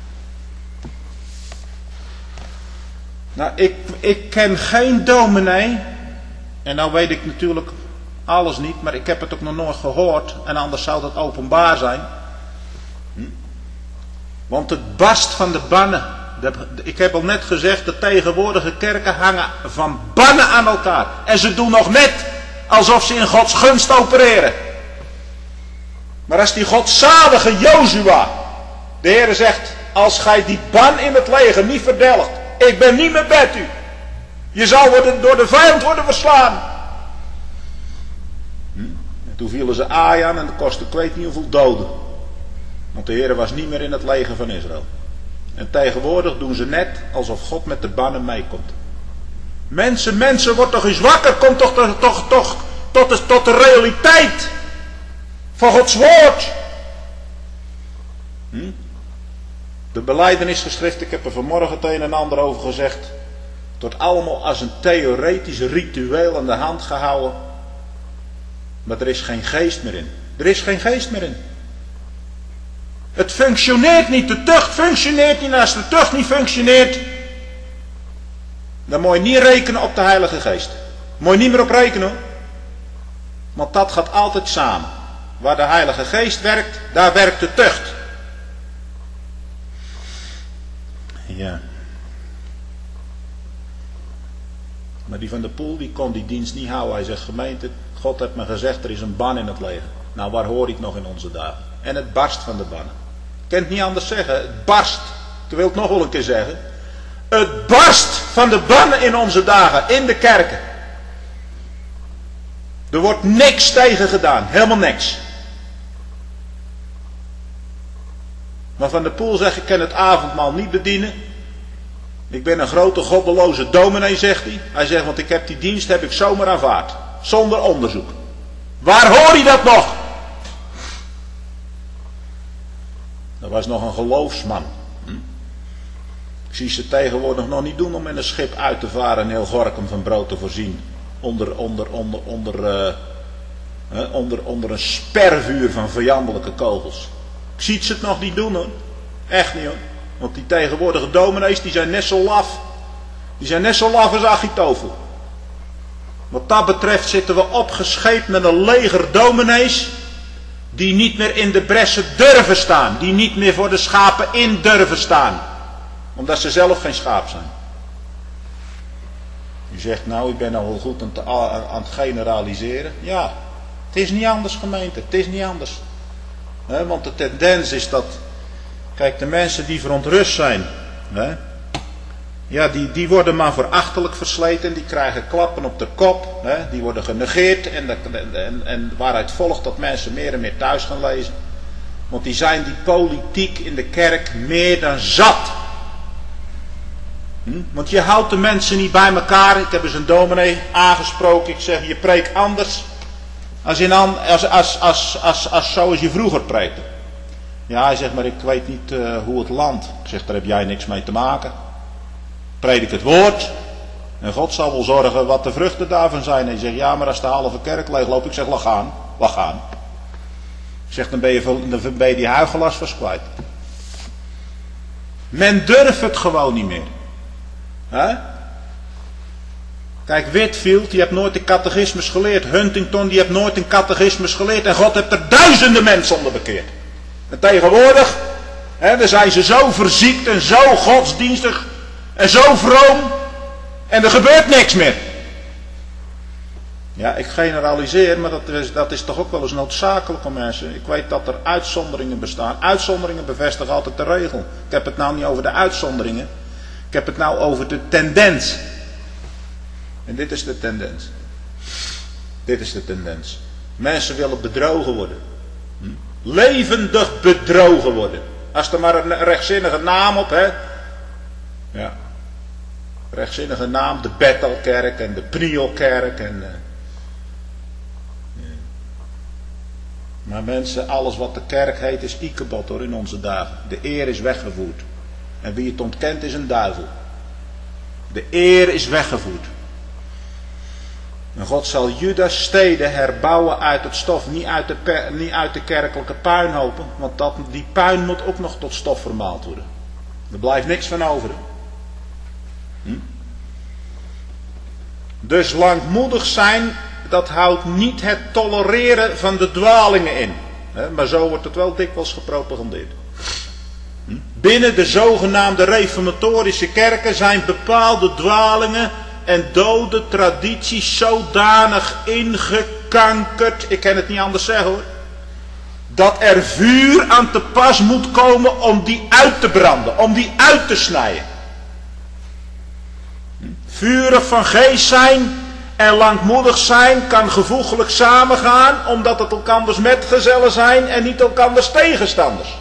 Nou, ik ken geen dominee, en nou weet ik natuurlijk alles niet, maar ik heb het ook nog nooit gehoord, en anders zou dat openbaar zijn. Want het barst van de bannen. Ik heb al net gezegd, de tegenwoordige kerken hangen van bannen aan elkaar. En ze doen nog net alsof ze in Gods gunst opereren. Maar als die godzalige Jozua, de Heere zegt, als gij die ban in het leger niet verdelgt, ik ben niet meer met u. Je zal door de vijand worden verslaan. En toen vielen ze Ai aan en dat kostte ik weet niet hoeveel doden. Want de Heer was niet meer in het leger van Israël. En tegenwoordig doen ze net alsof God met de bannen meekomt. Mensen, word toch eens wakker. Kom toch tot de realiteit van Gods woord. De belijdenisgeschrift, ik heb er vanmorgen het een en ander over gezegd. Het wordt allemaal als een theoretisch ritueel aan de hand gehouden. Maar er is geen geest meer in. Er is geen geest meer in. Het functioneert niet. De tucht functioneert niet. En als de tucht niet functioneert, dan moet je niet rekenen op de Heilige Geest. Moet je niet meer op rekenen hoor. Want dat gaat altijd samen. Waar de Heilige Geest werkt, daar werkt de tucht. Ja. Maar die van de Poel, die kon die dienst niet houden. Hij zegt, gemeente, God heeft me gezegd, er is een ban in het leger. Nou, waar hoor ik nog in onze dagen? En het barst van de bannen. Ik kan het niet anders zeggen. Het barst. Ik wil het nog wel een keer zeggen. Het barst van de bannen in onze dagen. In de kerken. Er wordt niks tegen gedaan. Helemaal niks. Maar Van der Poel zegt, ik kan het avondmaal niet bedienen. Ik ben een grote goddeloze dominee, zegt hij. Hij zegt, want ik heb die dienst heb ik zomaar aanvaard. Zonder onderzoek. Waar hoor je dat nog? Dat was nog een geloofsman. Ik zie ze tegenwoordig nog niet doen om in een schip uit te varen en heel Gorkum van brood te voorzien. Onder een spervuur van vijandelijke kogels. Ik zie ze het nog niet doen hoor. Echt niet hoor. Want die tegenwoordige dominees die zijn net zo laf. Die zijn net zo laf als Achitofel. Wat dat betreft zitten we opgescheept met een leger dominees. Die niet meer in de bressen durven staan. Die niet meer voor de schapen in durven staan. Omdat ze zelf geen schaap zijn. U zegt nou, ik ben al wel goed aan het generaliseren. Ja, het is niet anders gemeente. Het is niet anders. Want de tendens is dat... Kijk, de mensen die verontrust zijn. Ja, die worden maar verachtelijk versleten. Die krijgen klappen op de kop. Die worden genegeerd. En waaruit volgt dat mensen meer en meer thuis gaan lezen. Want die zijn die politiek in de kerk meer dan zat. Want je houdt de mensen niet bij elkaar. Ik heb eens een dominee aangesproken. Ik zeg, je preekt anders. Als zoals je vroeger preekte. Ja, hij zegt, maar ik weet niet hoe het landt. Ik zeg, daar heb jij niks mee te maken. Predik het woord. En God zal wel zorgen wat de vruchten daarvan zijn. En hij zegt, ja, maar als de halve kerk leeg loopt. Ik zeg, laat gaan. Ik zeg, dan ben je die huigelaars vast kwijt. Men durft het gewoon niet meer. Kijk, Whitfield, die heeft nooit de catechismus geleerd. Huntington, die heeft nooit een catechismus geleerd. En God heeft er duizenden mensen onder bekeerd. En tegenwoordig, dan zijn ze zo verziekt en zo godsdienstig en zo vroom. En er gebeurt niks meer. Ja, ik generaliseer, maar dat is toch ook wel eens noodzakelijk om mensen. Ik weet dat er uitzonderingen bestaan. Uitzonderingen bevestigen altijd de regel. Ik heb het nou niet over de uitzonderingen. Ik heb het nou over de tendens. En dit is de tendens. Dit is de tendens. Mensen willen bedrogen worden. Levendig bedrogen worden. Als er maar een rechtzinnige naam op, Ja. Rechtzinnige naam, de Bethelkerk en de Pnielkerk en... Maar mensen, alles wat de kerk heet is Ikebod hoor in onze dagen. De eer is weggevoerd. En wie het ontkent is een duivel. De eer is weggevoerd. En God zal Judas steden herbouwen uit het stof. Niet uit de kerkelijke puinhopen. Want die puin moet ook nog tot stof vermaald worden. Er blijft niks van over. Dus langmoedig zijn, dat houdt niet het tolereren van de dwalingen in. Maar zo wordt het wel dikwijls gepropagandeerd. Binnen de zogenaamde reformatorische kerken zijn bepaalde dwalingen en dode tradities zodanig ingekankerd, ik kan het niet anders zeggen hoor, dat er vuur aan te pas moet komen om die uit te branden, om die uit te snijden. Vurig van geest zijn en langmoedig zijn kan gevoeglijk samengaan, omdat het elkanders metgezellen zijn en niet elkanders tegenstanders.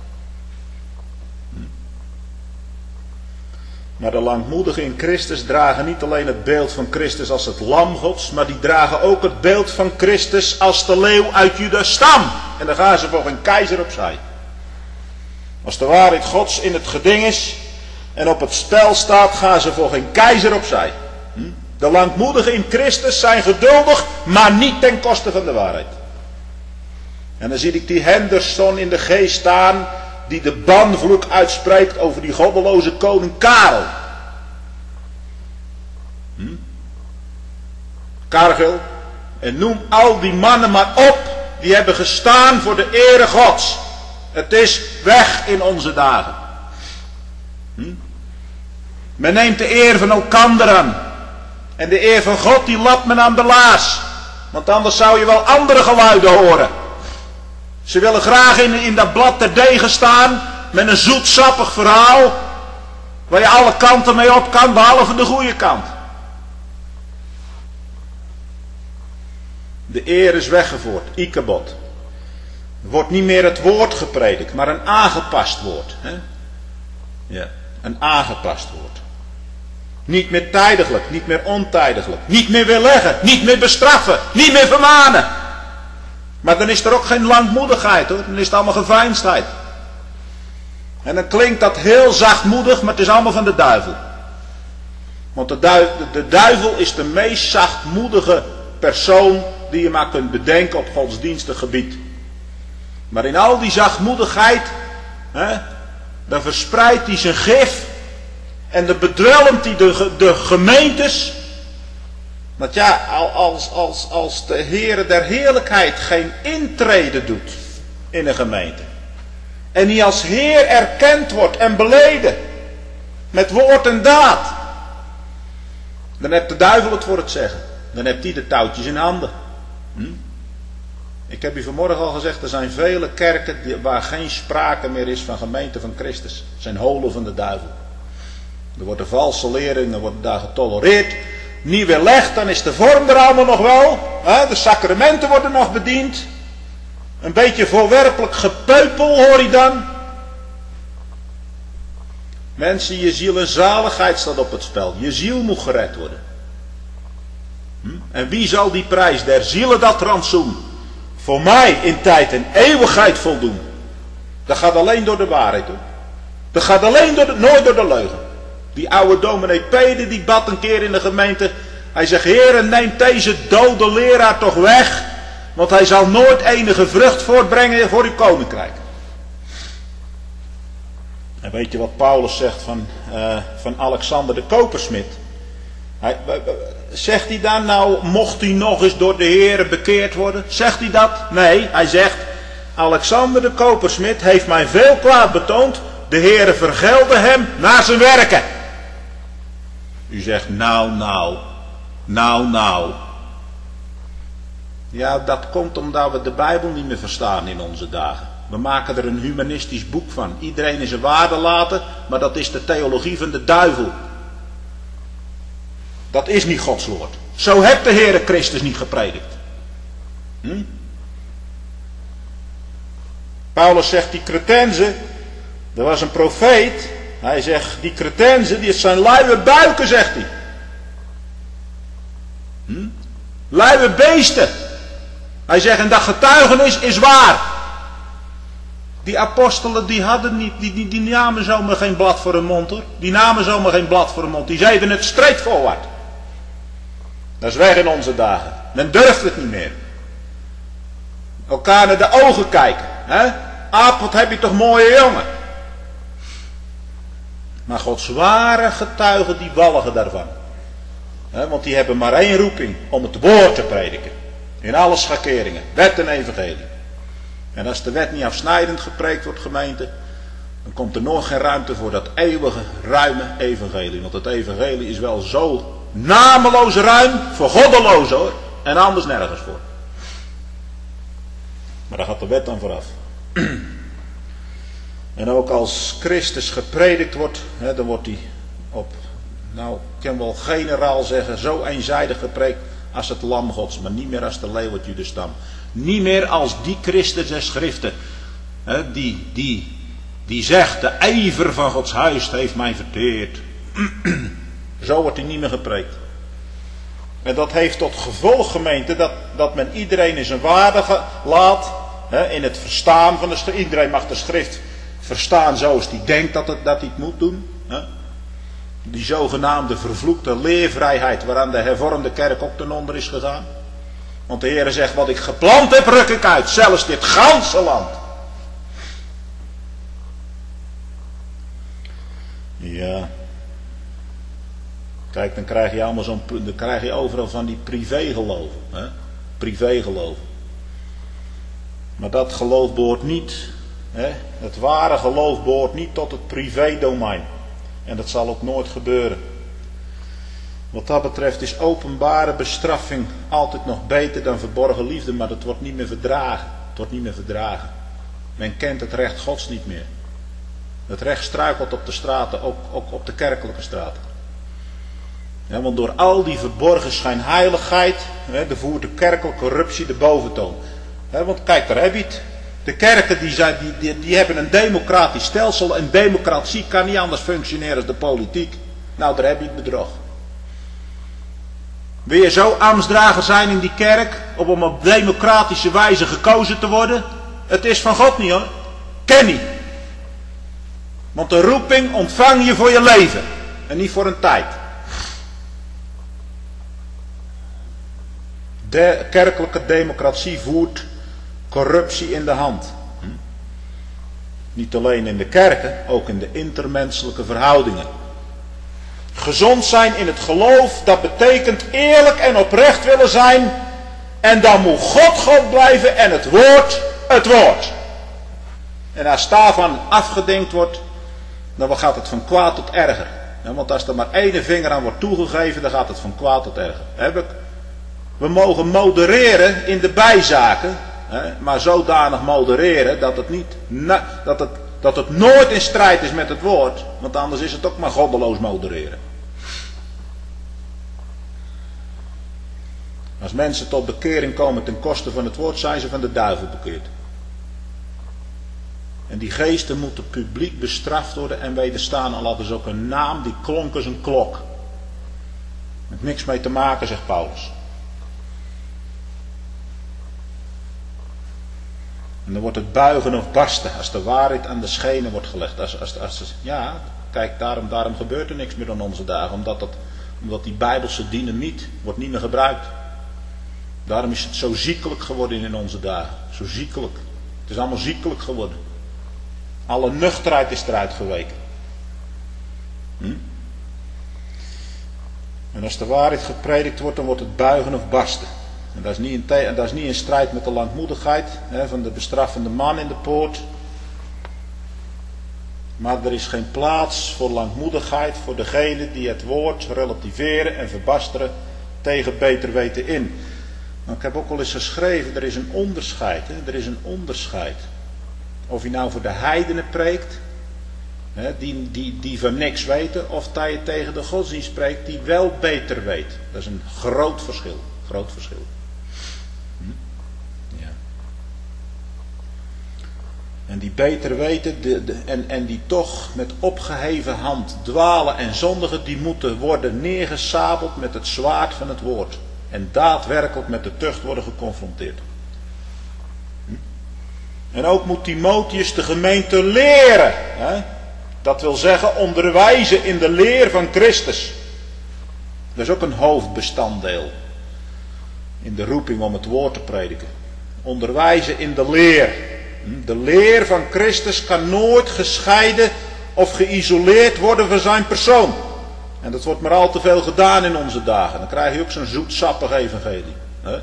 Maar de langmoedigen in Christus dragen niet alleen het beeld van Christus als het lam Gods, maar die dragen ook het beeld van Christus als de leeuw uit Judas stam. En dan gaan ze voor een keizer opzij. Als de waarheid Gods in het geding is en op het spel staat, gaan ze voor geen keizer opzij. De langmoedigen in Christus zijn geduldig, maar niet ten koste van de waarheid. En dan zie ik die Henderson in de geest staan, die de banvloek uitspreekt over die goddeloze koning Karel. Cargill. En noem al die mannen maar op, die hebben gestaan voor de ere Gods. Het is weg in onze dagen. Men neemt de eer van elkander aan. En de eer van God die lapt men aan de laars. Want anders zou je wel andere geluiden horen. Ze willen graag in dat blad ter degen staan met een zoetsappig verhaal, waar je alle kanten mee op kan, behalve de goede kant. De eer is weggevoerd, ikebod. Er wordt niet meer het woord gepredikt, maar een aangepast woord. Hè? Ja, een aangepast woord. Niet meer tijdiglijk, niet meer ontijdiglijk, niet meer weerleggen, niet meer bestraffen, niet meer vermanen. Maar dan is er ook geen langmoedigheid hoor, dan is het allemaal geveinsdheid. En dan klinkt dat heel zachtmoedig, maar het is allemaal van de duivel. Want de duivel is de meest zachtmoedige persoon die je maar kunt bedenken op godsdienstig gebied. Maar in al die zachtmoedigheid, dan verspreidt hij zijn gif en dan bedwelmt hij de gemeentes. Want ja, als de Heere der heerlijkheid geen intrede doet in een gemeente, en die als Heer erkend wordt en beleden, met woord en daad, dan heeft de duivel het voor het zeggen. Dan heeft hij de touwtjes in handen. Ik heb u vanmorgen al gezegd, er zijn vele kerken waar geen sprake meer is van gemeente van Christus. Het zijn holen van de duivel. Er worden valse leringen, worden daar getolereerd. Niet weerlegd, dan is de vorm er allemaal nog wel. De sacramenten worden nog bediend. Een beetje voorwerpelijk gepeupel hoor je dan. Mensen, je ziel en zaligheid staat op het spel. Je ziel moet gered worden. En wie zal die prijs der zielen dat rantsoen voor mij in tijd en eeuwigheid voldoen? Dat gaat alleen door de waarheid hoor. Dat gaat alleen nooit door de leugen. Die oude dominee Pede die bad een keer in de gemeente. Hij zegt, Heere, neem deze dode leraar toch weg. Want hij zal nooit enige vrucht voortbrengen voor uw koninkrijk. En weet je wat Paulus zegt van Alexander de kopersmid? Zegt hij dan nou, mocht hij nog eens door de Heere bekeerd worden? Zegt hij dat? Nee, hij zegt, Alexander de kopersmid heeft mij veel kwaad betoond. De Heere vergelde hem naar zijn werken. U zegt nou. Ja, dat komt omdat we de Bijbel niet meer verstaan in onze dagen. We maken er een humanistisch boek van. Iedereen is een waarde laten, maar dat is de theologie van de duivel. Dat is niet Gods woord. Zo heeft de Heere Christus niet gepredikt. Paulus zegt die Cretenzen, er was een profeet. Hij zegt, die Cretenzen, die zijn luie buiken, zegt hij. Luie beesten. Hij zegt, en dat getuigenis is waar. Die apostelen, die hadden niet, die namen zomaar geen blad voor hun mond hoor. Die namen zomaar geen blad voor hun mond. Die zeiden het straightforward. Dat is weg in onze dagen. Men durft het niet meer. Elkaar naar de ogen kijken. Hè? Aap, wat heb je toch mooie jongen. Maar Gods ware getuigen, die walgen daarvan. Want die hebben maar één roeping, om het woord te prediken. In alle schakeringen, wet en evangelie. En als de wet niet afsnijdend gepreekt wordt, gemeente, dan komt er nog geen ruimte voor dat eeuwige, ruime evangelie. Want het evangelie is wel zo nameloos ruim, voor goddeloos hoor, en anders nergens voor. Maar daar gaat de wet dan vooraf. En ook als Christus gepredikt wordt, dan wordt hij op nou, ik kan wel generaal zeggen, zo eenzijdig gepreekt als het lam Gods, maar niet meer als de leeuw uit Judastam. Niet meer als die Christus der Schriften, die zegt, de ijver van Gods huis heeft mij verteerd. Zo wordt hij niet meer gepreekt. En dat heeft tot gevolg, gemeente, dat men iedereen in zijn waarde laat, in het verstaan van de schrift. Iedereen mag de schrift verstaan zoals hij denkt dat hij het moet doen. Die zogenaamde vervloekte leervrijheid waaraan de hervormde kerk ook ten onder is gegaan. Want de Heer zegt, wat ik geplant heb, ruk ik uit, zelfs dit ganse land. Ja. Kijk, dan krijg je overal van die privégeloven. Privégeloven. Maar dat geloof behoort niet, het ware geloof behoort niet tot het privédomein. En dat zal ook nooit gebeuren. Wat dat betreft is openbare bestraffing altijd nog beter dan verborgen liefde, maar dat wordt niet meer verdragen. Het wordt niet meer verdragen. Men kent het recht Gods niet meer. Het recht struikelt op de straten, ook op de kerkelijke straten. Ja, want door al die verborgen schijnheiligheid, voert de kerkelijke corruptie de boventoon. Want kijk, daar heb je het. De kerken die hebben een democratisch stelsel en democratie kan niet anders functioneren als de politiek. Nou, daar heb je het bedrog. Wil je zo ambtsdrager zijn in die kerk, om op democratische wijze gekozen te worden? Het is van God niet hoor. Ken niet. Want de roeping ontvang je voor je leven en niet voor een tijd. De kerkelijke democratie voert corruptie in de hand. Niet alleen in de kerken, ook in de intermenselijke verhoudingen. Gezond zijn in het geloof, dat betekent eerlijk en oprecht willen zijn. En dan moet God blijven en het woord het woord. En als daarvan afgedenkt wordt, dan gaat het van kwaad tot erger. Want als er maar één vinger aan wordt toegegeven, dan gaat het van kwaad tot erger. We mogen modereren in de bijzaken, maar zodanig modereren dat het nooit in strijd is met het woord, want anders is het ook maar goddeloos modereren. Als mensen tot bekering komen ten koste van het woord, zijn ze van de duivel bekeerd. En die geesten moeten publiek bestraft worden en wederstaan, al hadden ze ook een naam die klonk als een klok. Met niks mee te maken, zegt Paulus. En dan wordt het buigen of barsten als de waarheid aan de schenen wordt gelegd. Kijk, daarom gebeurt er niks meer in onze dagen. Omdat die bijbelse dynamiet wordt niet meer gebruikt. Daarom is het zo ziekelijk geworden in onze dagen. Zo ziekelijk. Het is allemaal ziekelijk geworden. Alle nuchterheid is eruit geweken. En als de waarheid gepredikt wordt, dan wordt het buigen of barsten. En dat is niet in strijd met de langmoedigheid van de bestraffende man in de poort. Maar er is geen plaats voor langmoedigheid voor degenen die het woord relativeren en verbasteren tegen beter weten in. Maar ik heb ook al eens geschreven, er is een onderscheid. Er is een onderscheid. Of je nou voor de heidenen preekt, die van niks weten, of dat je tegen de godsdienst spreekt die wel beter weet. Dat is een groot verschil. Groot verschil. Ja. En die beter weten en die toch met opgeheven hand dwalen en zondigen, die moeten worden neergesabeld met het zwaard van het woord. En daadwerkelijk met de tucht worden geconfronteerd. En ook moet Timotheus de gemeente leren. Dat wil zeggen onderwijzen in de leer van Christus. Dat is ook een hoofdbestanddeel. In de roeping om het woord te prediken. Onderwijzen in de leer. De leer van Christus kan nooit gescheiden of geïsoleerd worden van zijn persoon. En dat wordt maar al te veel gedaan in onze dagen. Dan krijg je ook zo'n zoetsappig evangelie.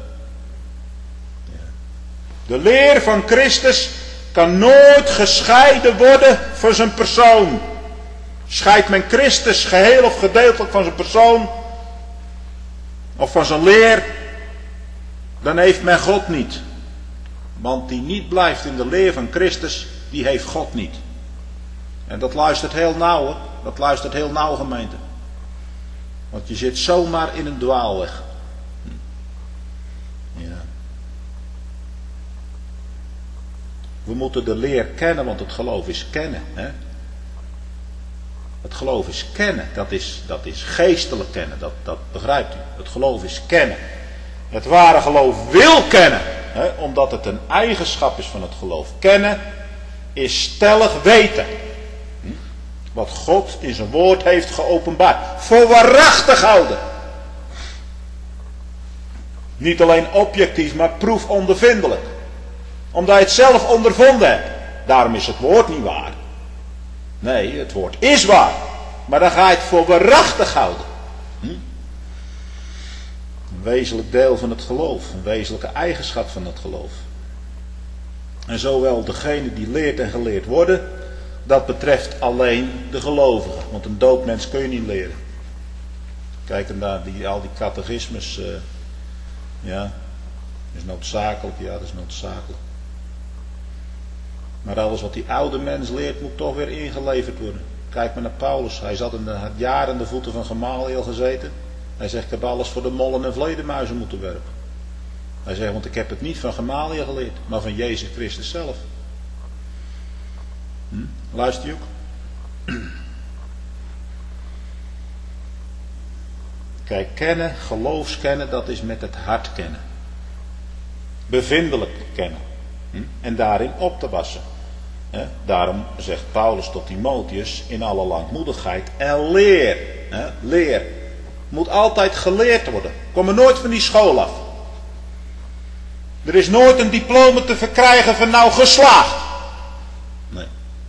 De leer van Christus kan nooit gescheiden worden van zijn persoon. Scheidt men Christus geheel of gedeeltelijk van zijn persoon of van zijn leer, dan heeft men God niet. Want die niet blijft in de leer van Christus, die heeft God niet. En dat luistert heel nauw, hoor. Dat luistert heel nauw, gemeente. Want je zit zomaar in een dwaalweg. Ja. We moeten de leer kennen, want het geloof is kennen. Hè? Het geloof is kennen, dat is geestelijk kennen, dat begrijpt u. Het geloof is kennen. Het ware geloof wil kennen, hè, omdat het een eigenschap is van het geloof. Kennen is stellig weten. Wat God in zijn woord heeft geopenbaard. Voor waarachtig houden. Niet alleen objectief, maar proefondervindelijk. Omdat je het zelf ondervonden hebt. Daarom is het woord niet waar. Nee, het woord is waar. Maar dan ga je het voor waarachtig houden. Een wezenlijk deel van het geloof. Een wezenlijke eigenschap van het geloof. En zowel degene die leert en geleerd worden. Dat betreft alleen de gelovigen. Want een dood mens kun je niet leren. Kijk naar al die catechismes. Ja, is noodzakelijk. Ja, dat is noodzakelijk. Maar alles wat die oude mens leert moet toch weer ingeleverd worden. Kijk maar naar Paulus. Hij had jaren aan de voeten van Gamaliel gezeten. Hij zegt, ik heb alles voor de mollen en vleermuizen moeten werpen. Hij zegt, want ik heb het niet van Gamaliel geleerd, maar van Jezus Christus zelf. Luister je ook? Kijk, kennen, geloofskennen, dat is met het hart kennen. Bevindelijk kennen. En daarin op te wassen. Daarom zegt Paulus tot Timotheus in alle langmoedigheid en leer. Leer. Moet altijd geleerd worden. Kom er nooit van die school af. Er is nooit een diploma te verkrijgen van nou geslaagd. Nee.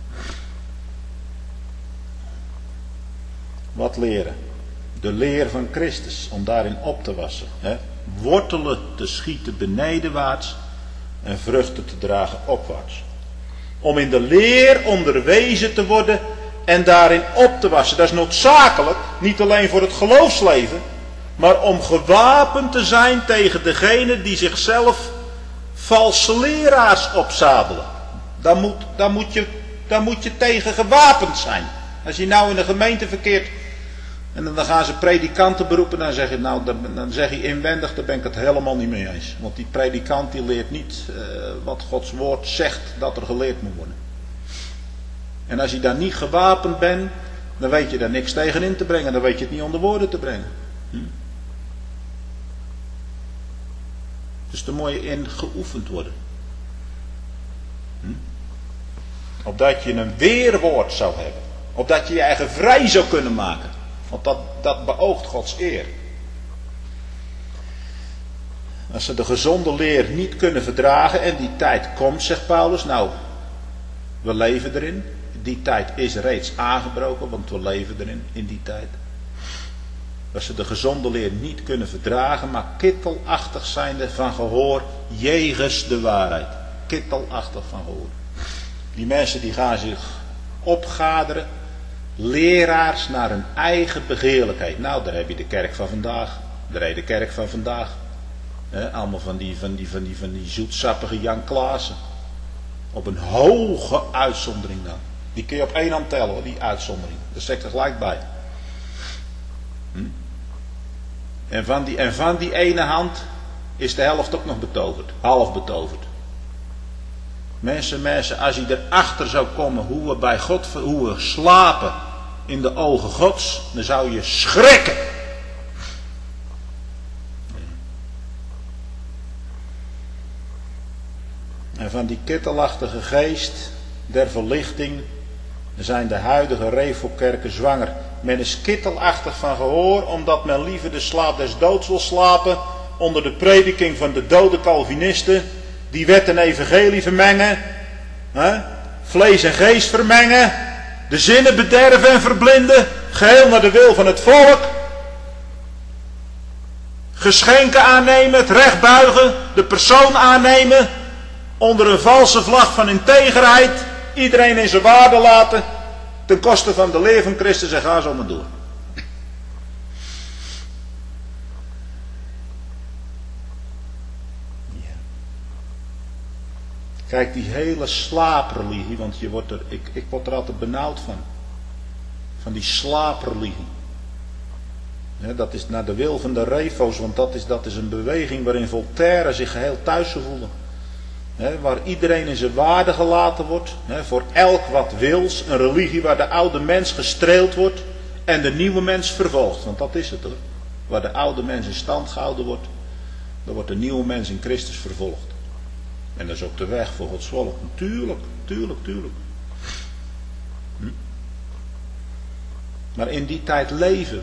Wat leren? De leer van Christus. Om daarin op te wassen. Wortelen te schieten benedenwaarts. En vruchten te dragen opwaarts. Om in de leer onderwezen te worden en daarin op te wassen. Dat is noodzakelijk, niet alleen voor het geloofsleven, maar om gewapend te zijn tegen degene die zichzelf valse leraars opzadelen. Daar moet je tegen gewapend zijn. Als je nou in een gemeente verkeert en dan gaan ze predikanten beroepen, dan zeg je inwendig, daar ben ik het helemaal niet mee eens. Want die predikant die leert niet wat Gods woord zegt dat er geleerd moet worden. En als je daar niet gewapend bent, dan weet je daar niks tegen in te brengen. Dan weet je het niet onder woorden te brengen. Dus daar moet je in geoefend worden. Opdat je een weerwoord zou hebben. Opdat je je eigen vrij zou kunnen maken. Want dat beoogt Gods eer. Als ze de gezonde leer niet kunnen verdragen en die tijd komt, zegt Paulus, nou, we leven erin. Die tijd is reeds aangebroken, want we leven erin, in die tijd. Als ze de gezonde leer niet kunnen verdragen, maar kittelachtig zijnde van gehoor, jegens de waarheid. Kittelachtig van gehoor. Die mensen die gaan zich opgaderen, leraars naar hun eigen begeerlijkheid. Nou, daar heb je de kerk van vandaag. De reden kerk van vandaag. Allemaal van die zoetsappige Jan Klaassen. Op een hoge uitzondering dan. Die kun je op één hand tellen hoor, die uitzondering. Dat zeg ik er gelijk bij. En van die ene hand is de helft ook nog betoverd. Half betoverd. Mensen, als je erachter zou komen hoe we bij God, hoe we slapen in de ogen Gods, dan zou je schrikken. En van die kittelachtige geest der verlichting zijn de huidige revelkerken zwanger. Men is kittelachtig van gehoor, omdat men liever de slaap des doods wil slapen onder de prediking van de dode Calvinisten, die wet en evangelie vermengen, vlees en geest vermengen, de zinnen bederven en verblinden, geheel naar de wil van het volk, geschenken aannemen, het recht buigen, de persoon aannemen, onder een valse vlag van integerheid, iedereen in zijn waarde laten, ten koste van de leer van Christus en ga zo maar door. Kijk, die hele slaapreligie, want ik word er altijd benauwd van. Van die slaapreligie. Dat is naar de wil van de refo's, want dat is een beweging waarin Voltaire zich geheel thuis voelde. Waar iedereen in zijn waarde gelaten wordt. Voor elk wat wils. Een religie waar de oude mens gestreeld wordt en de nieuwe mens vervolgt. Want dat is het hoor. Waar de oude mens in stand gehouden wordt, dan wordt de nieuwe mens in Christus vervolgd. En dat is ook de weg voor Gods volk. Tuurlijk. Maar in die tijd leven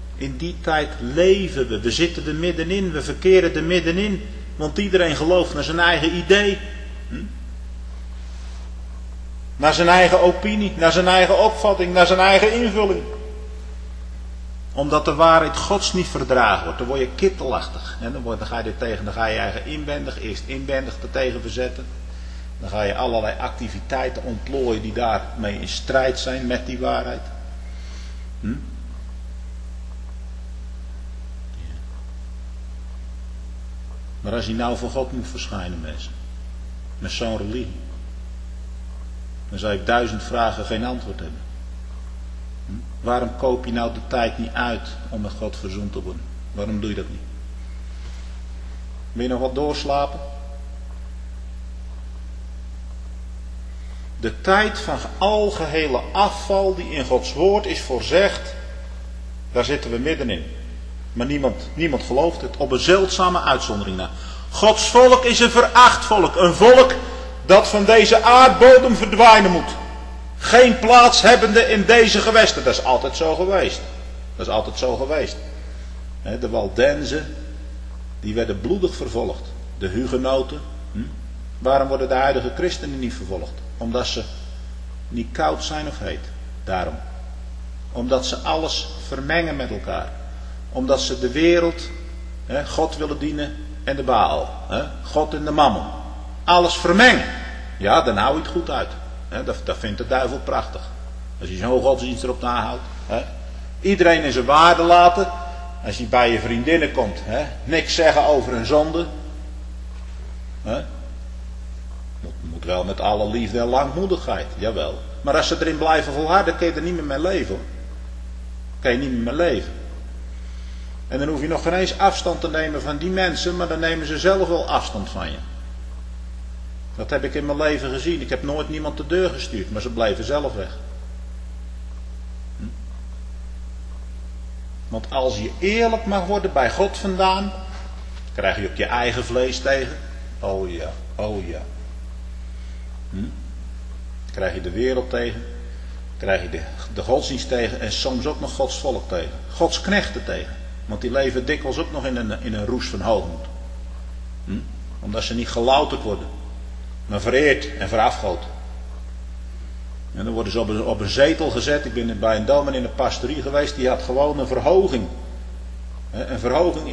we. We zitten er middenin. We verkeren er middenin. Want iedereen gelooft naar zijn eigen idee. Naar zijn eigen opinie. Naar zijn eigen opvatting. Naar zijn eigen invulling. Omdat de waarheid Gods niet verdragen wordt. Dan word je kittelachtig. En dan ga je er tegen. Dan ga je eigen inwendig. Eerst inwendig er tegen verzetten. Dan ga je allerlei activiteiten ontplooien die daarmee in strijd zijn met die waarheid. Maar als je nou voor God moet verschijnen, mensen, met zo'n religie, dan zou je 1000 vragen geen antwoord hebben. Waarom koop je nou de tijd niet uit om met God verzoend te worden? Waarom doe je dat niet? Wil je nog wat doorslapen? De tijd van algehele afval die in Gods woord is voorzegd, daar zitten we middenin. Maar niemand gelooft het. Op een zeldzame uitzondering na. Gods volk is een veracht volk. Een volk dat van deze aardbodem verdwijnen moet. Geen plaats hebbende in deze gewesten. Dat is altijd zo geweest. De Waldenzen, die werden bloedig vervolgd. De Hugenoten. Waarom worden de huidige christenen niet vervolgd? Omdat ze niet koud zijn of heet. Daarom. Omdat ze alles vermengen met elkaar. Omdat ze de wereld, God willen dienen en de Baal. God en de Mammon. Alles vermengen. Ja, dan hou je het goed uit. Dat vindt de duivel prachtig. Als je zo'n godsdienst erop nahoudt. Iedereen in zijn waarde laten. Als je bij je vriendinnen komt. Niks zeggen over een zonde. Moet wel met alle liefde en langmoedigheid. Jawel. Maar als ze erin blijven volharden, kun je er niet meer mee leven. Kun je niet meer mee leven. En dan hoef je nog geen eens afstand te nemen van die mensen, maar dan nemen ze zelf wel afstand van je. Dat heb ik in mijn leven gezien. Ik heb nooit niemand de deur gestuurd, maar ze blijven zelf weg. Want als je eerlijk mag worden bij God vandaan, krijg je ook je eigen vlees tegen. Oh ja. Krijg je de wereld tegen, krijg je de godsdienst tegen en soms ook nog Gods volk tegen. Gods knechten tegen. Want die leven dikwijls ook nog in een roes van hoogmoed. Omdat ze niet gelouterd worden, maar vereerd en verafgoten. En dan worden ze op een zetel gezet. Ik ben bij een dominee in de pastorie geweest, die had gewoon een verhoging. Een verhoging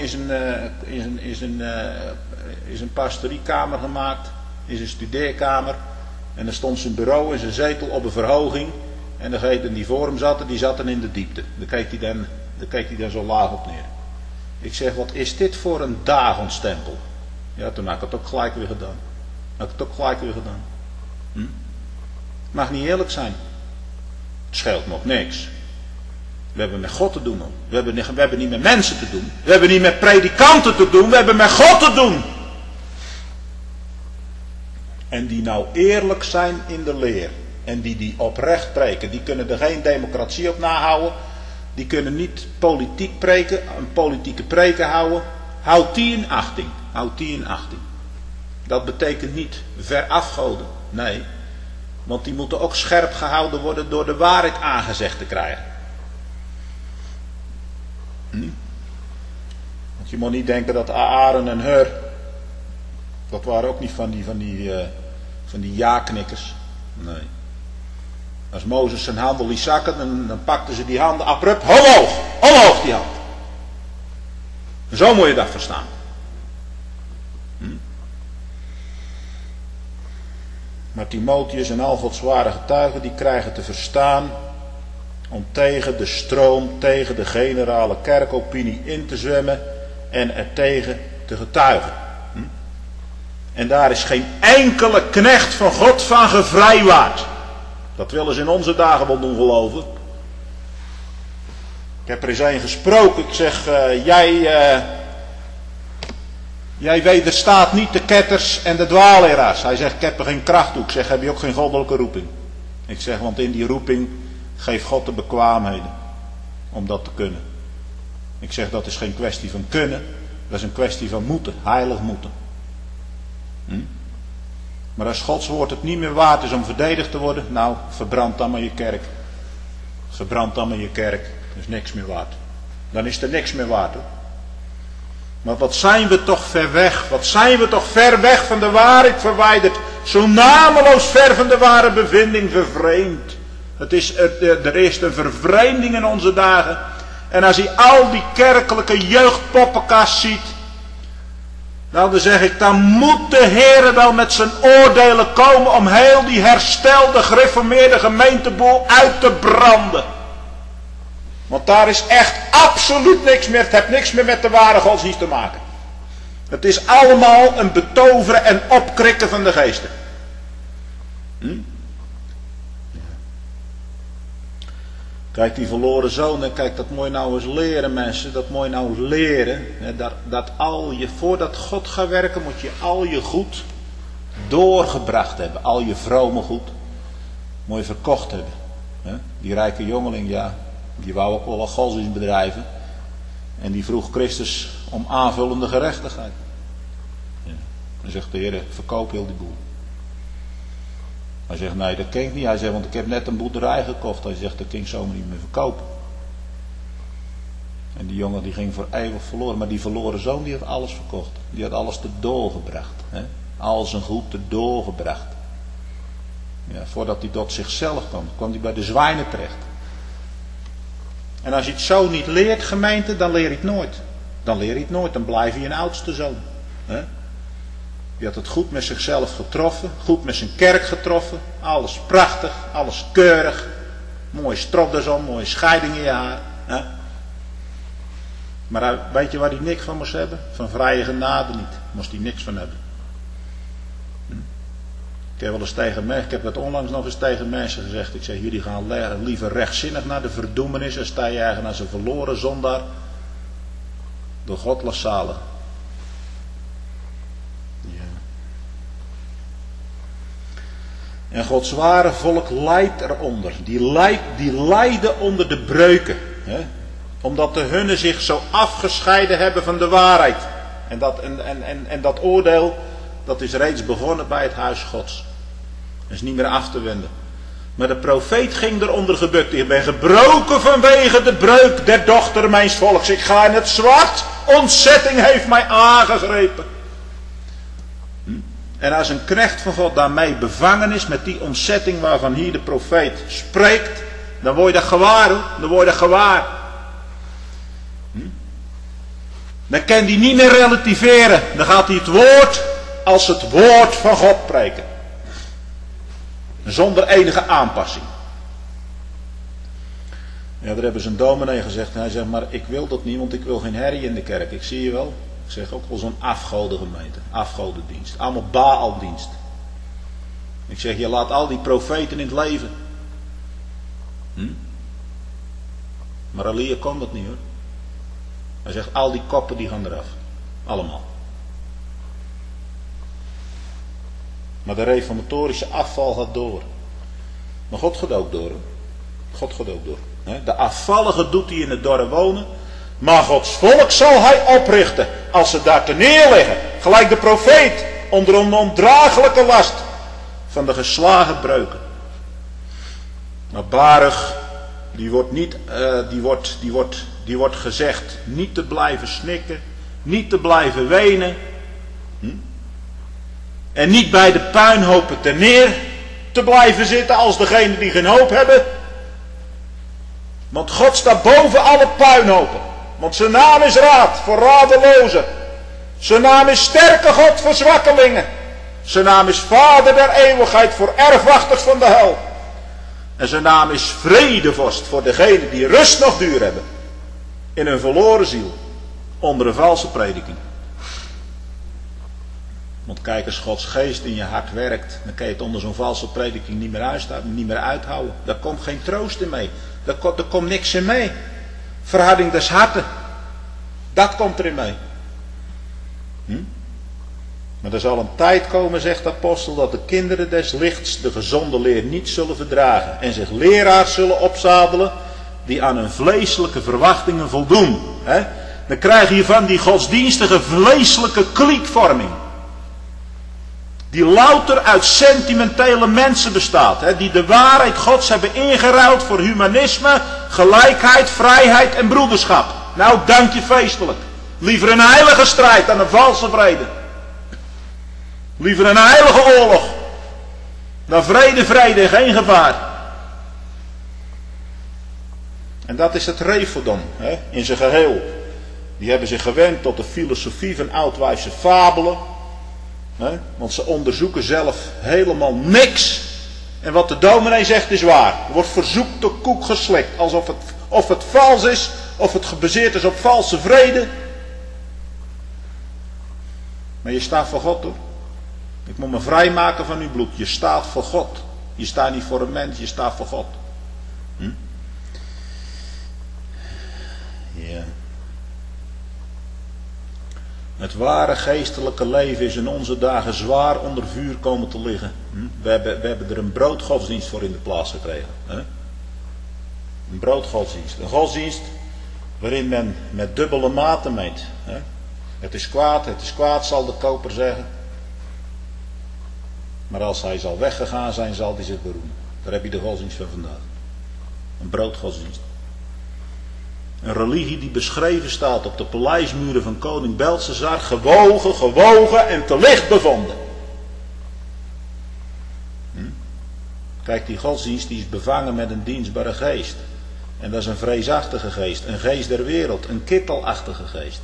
is een pastoriekamer gemaakt, is een studeerkamer. En dan stond zijn bureau en zijn zetel op een verhoging. En degene die voor hem zat, die zat dan in de diepte. Dan keek hij dan zo laag op neer. Ik zeg, wat is dit voor een Dagonstempel? Ja, toen had ik het ook gelijk weer gedaan. Mag niet eerlijk zijn. Het scheelt me ook niks. We hebben met God te doen. We hebben niet met mensen te doen. We hebben niet met predikanten te doen. We hebben met God te doen. En die nou eerlijk zijn in de leer. En die oprecht preken. Die kunnen er geen democratie op nahouden. Die kunnen niet politiek preken. Een politieke preken houden. Houd die in achting. Dat betekent niet verafgoden. Nee. Want die moeten ook scherp gehouden worden door de waarheid aangezegd te krijgen. Want je moet niet denken dat Aaron en Hur, dat waren ook niet van die ja-knikkers. Nee. Als Mozes zijn handen liet zakken, dan pakten ze die handen abrupt omhoog die hand. Zo moet je dat verstaan. Maar Timotheus en al Gods ware getuigen, die krijgen te verstaan om tegen de stroom, tegen de generale kerkopinie in te zwemmen en er tegen te getuigen. En daar is geen enkele knecht van God van gevrijwaard. Dat willen ze in onze dagen wel doen geloven. heb er eens een gesproken. Ik zeg, jij wederstaat niet de ketters en de dwaalleraars. Hij zegt, ik heb er geen kracht toe. Ik zeg, heb je ook geen goddelijke roeping? Ik zeg, want in die roeping geeft God de bekwaamheden om dat te kunnen. Ik zeg, dat is geen kwestie van kunnen. Dat is een kwestie van moeten. Heilig moeten. Maar als Gods woord het niet meer waard is om verdedigd te worden, nou, verbrand dan maar je kerk. Verbrand dan maar je kerk. Dat is niks meer waard. Dan is er niks meer waard, hoor. Maar wat zijn we toch ver weg. Wat zijn we toch ver weg van de waarheid verwijderd. Zo nameloos ver van de ware bevinding vervreemd. Er is een vervreemding in onze dagen. En als je al die kerkelijke jeugdpoppenkast ziet. Nou, dan zeg ik, dan moet de Heer wel met zijn oordelen komen om heel die herstelde, gereformeerde gemeenteboel uit te branden. Want daar is echt absoluut niks meer. Het heeft niks meer met de ware godsdienst te maken. Het is allemaal een betoveren en opkrikken van de geesten. Kijk, die verloren zonen, kijk, dat moet je nou eens leren, mensen. Dat moet je nou leren. Dat al je, voordat God gaat werken, moet je al je goed doorgebracht hebben. Al je vrome goed moet je verkocht hebben. Die rijke jongeling, ja, die wou ook wel wat godsdienst bedrijven. En die vroeg Christus om aanvullende gerechtigheid. Ja. Dan zegt de Heer, verkoop heel die boel. Hij zegt, nee, dat kan ik niet. Hij zegt, want ik heb net een boerderij gekocht. Hij zegt, dat kan ik zomaar niet meer verkopen. En die jongen die ging voor eeuwig verloren. Maar die verloren zoon, die had alles verkocht. Die had alles erdoor gebracht. Al zijn goed erdoor gebracht. Ja, voordat hij tot zichzelf kwam hij bij de zwijnen terecht. En als je het zo niet leert, gemeente, dan leer je het nooit. Dan leer je het nooit, dan blijf je een oudste zoon. Die had het goed met zichzelf getroffen, goed met zijn kerk getroffen. Alles prachtig, alles keurig. Mooie stropdas om, mooie scheiding in je haar. Maar weet je waar hij niks van moest hebben? Van vrije genade niet. Moest hij niks van hebben. Ik heb wel eens tegen mensen, ik heb dat onlangs nog eens tegen mensen gezegd. Ik zeg, jullie gaan liever rechtzinnig naar de verdoemenis. En sta je eigenlijk als een verloren zondaar door God laszalig. Ja. En Gods ware volk lijdt eronder. Die lijden onder de breuken. Omdat de hunnen zich zo afgescheiden hebben van de waarheid. En dat oordeel, dat is reeds begonnen bij het huis Gods. Dat is niet meer af te wenden. Maar de profeet ging eronder gebukt. Ik ben gebroken vanwege de breuk der dochter mijns volks. Ik ga in het zwart. Ontzetting heeft mij aangegrepen. En als een knecht van God daarmee bevangen is met die ontzetting waarvan hier de profeet spreekt, dan word je dat gewaar, hoor. Dan word je dat gewaar. Dan kan hij niet meer relativeren. Dan gaat hij het woord als het woord van God preken. Zonder enige aanpassing. Ja, daar hebben ze een dominee gezegd. En hij zegt, maar ik wil dat niet, want ik wil geen herrie in de kerk. Ik zie je wel. Ik zeg ook wel zo'n afgodengemeente. Afgodendienst. Allemaal Baaldienst. Ik zeg, je laat al die profeten in het leven. Maar Elia kon dat niet, hoor. Hij zegt, al die koppen die gaan eraf. Allemaal. Maar de reformatorische afval gaat door. Maar God gaat ook door. God gaat ook door. De afvallige doet hij in het dorre wonen. Maar Gods volk zal hij oprichten. Als ze daar te neerleggen. Gelijk de profeet. Onder een ondraaglijke last. Van de geslagen breuken. Maar Baruch. Die wordt gezegd. Niet te blijven snikken. Niet te blijven wenen. En niet bij de puinhopen ter neer te blijven zitten als degenen die geen hoop hebben. Want God staat boven alle puinhopen. Want zijn naam is raad voor radelozen. Zijn naam is sterke God voor zwakkelingen. Zijn naam is Vader der eeuwigheid voor erfwachters van de hel. En zijn naam is vredevorst voor degenen die rust nog duur hebben. In hun verloren ziel. Onder een valse prediking. Want kijk, als Gods geest in je hart werkt, dan kan je het onder zo'n valse prediking niet meer uithouden. Daar komt geen troost in mee. Daar komt niks in mee. Verharding des harten. Dat komt erin mee. Maar er zal een tijd komen, zegt de apostel, dat de kinderen des lichts de gezonde leer niet zullen verdragen. En zich leraars zullen opzadelen die aan hun vleeselijke verwachtingen voldoen. Dan krijg je van die godsdienstige vleeselijke kliekvorming. Die louter uit sentimentele mensen bestaat. Die de waarheid Gods hebben ingeruild voor humanisme, gelijkheid, vrijheid en broederschap. Nou, dank je feestelijk. Liever een heilige strijd dan een valse vrede. Liever een heilige oorlog dan vrede en geen gevaar. En dat is het Reefodon in zijn geheel. Die hebben zich gewend tot de filosofie van oudwijfse fabelen. Want ze onderzoeken zelf helemaal niks. En wat de dominee zegt is waar. Er wordt verzoekt door koek geslikt. Alsof het vals is. Of het gebaseerd is op valse vrede. Maar je staat voor God hoor. Ik moet me vrijmaken van uw bloed. Je staat voor God. Je staat niet voor een mens. Je staat voor God. Ja. Het ware geestelijke leven is in onze dagen zwaar onder vuur komen te liggen. We hebben er een broodgodsdienst voor in de plaats gekregen. Een broodgodsdienst. Een godsdienst waarin men met dubbele maten meet. Het is kwaad, zal de koper zeggen. Maar als hij zal weggegaan zijn, zal hij zich beroemen. Daar heb je de godsdienst van vandaag. Een broodgodsdienst. Een religie die beschreven staat op de paleismuren van koning Belshazzar, gewogen en te licht bevonden. Kijk, die godsdienst die is bevangen met een dienstbare geest. En dat is een vreesachtige geest, een geest der wereld, een kittelachtige geest.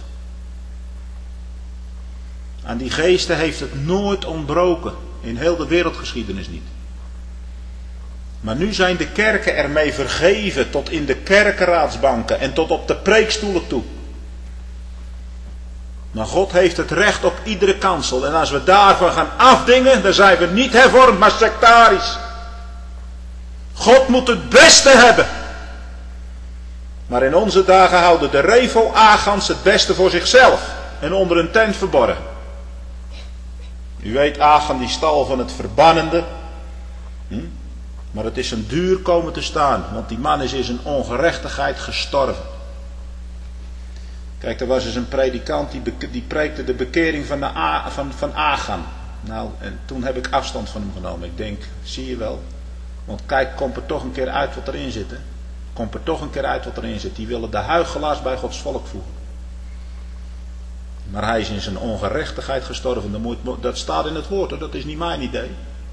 Aan die geesten heeft het nooit ontbroken, in heel de wereldgeschiedenis niet. Maar nu zijn de kerken ermee vergeven tot in de kerkenraadsbanken en tot op de preekstoelen toe. Maar God heeft het recht op iedere kansel. En als we daarvan gaan afdingen, dan zijn we niet hervormd, maar sectarisch. God moet het beste hebben. Maar in onze dagen houden de Revo-agans het beste voor zichzelf. En onder een tent verborgen. U weet, Achan die stal van het verbannende. Maar het is hem duur komen te staan. Want die man is in zijn ongerechtigheid gestorven. Kijk, er was eens een predikant die preekte de bekering van Achan. Nou, en toen heb ik afstand van hem genomen. Ik denk, zie je wel. Want kijk, komt er toch een keer uit wat erin zit. Hè? Komt er toch een keer uit wat erin zit. Die willen de huichelaars bij Gods volk voegen. Maar hij is in zijn ongerechtigheid gestorven. Dat staat in het woord, hoor. Dat is niet mijn idee.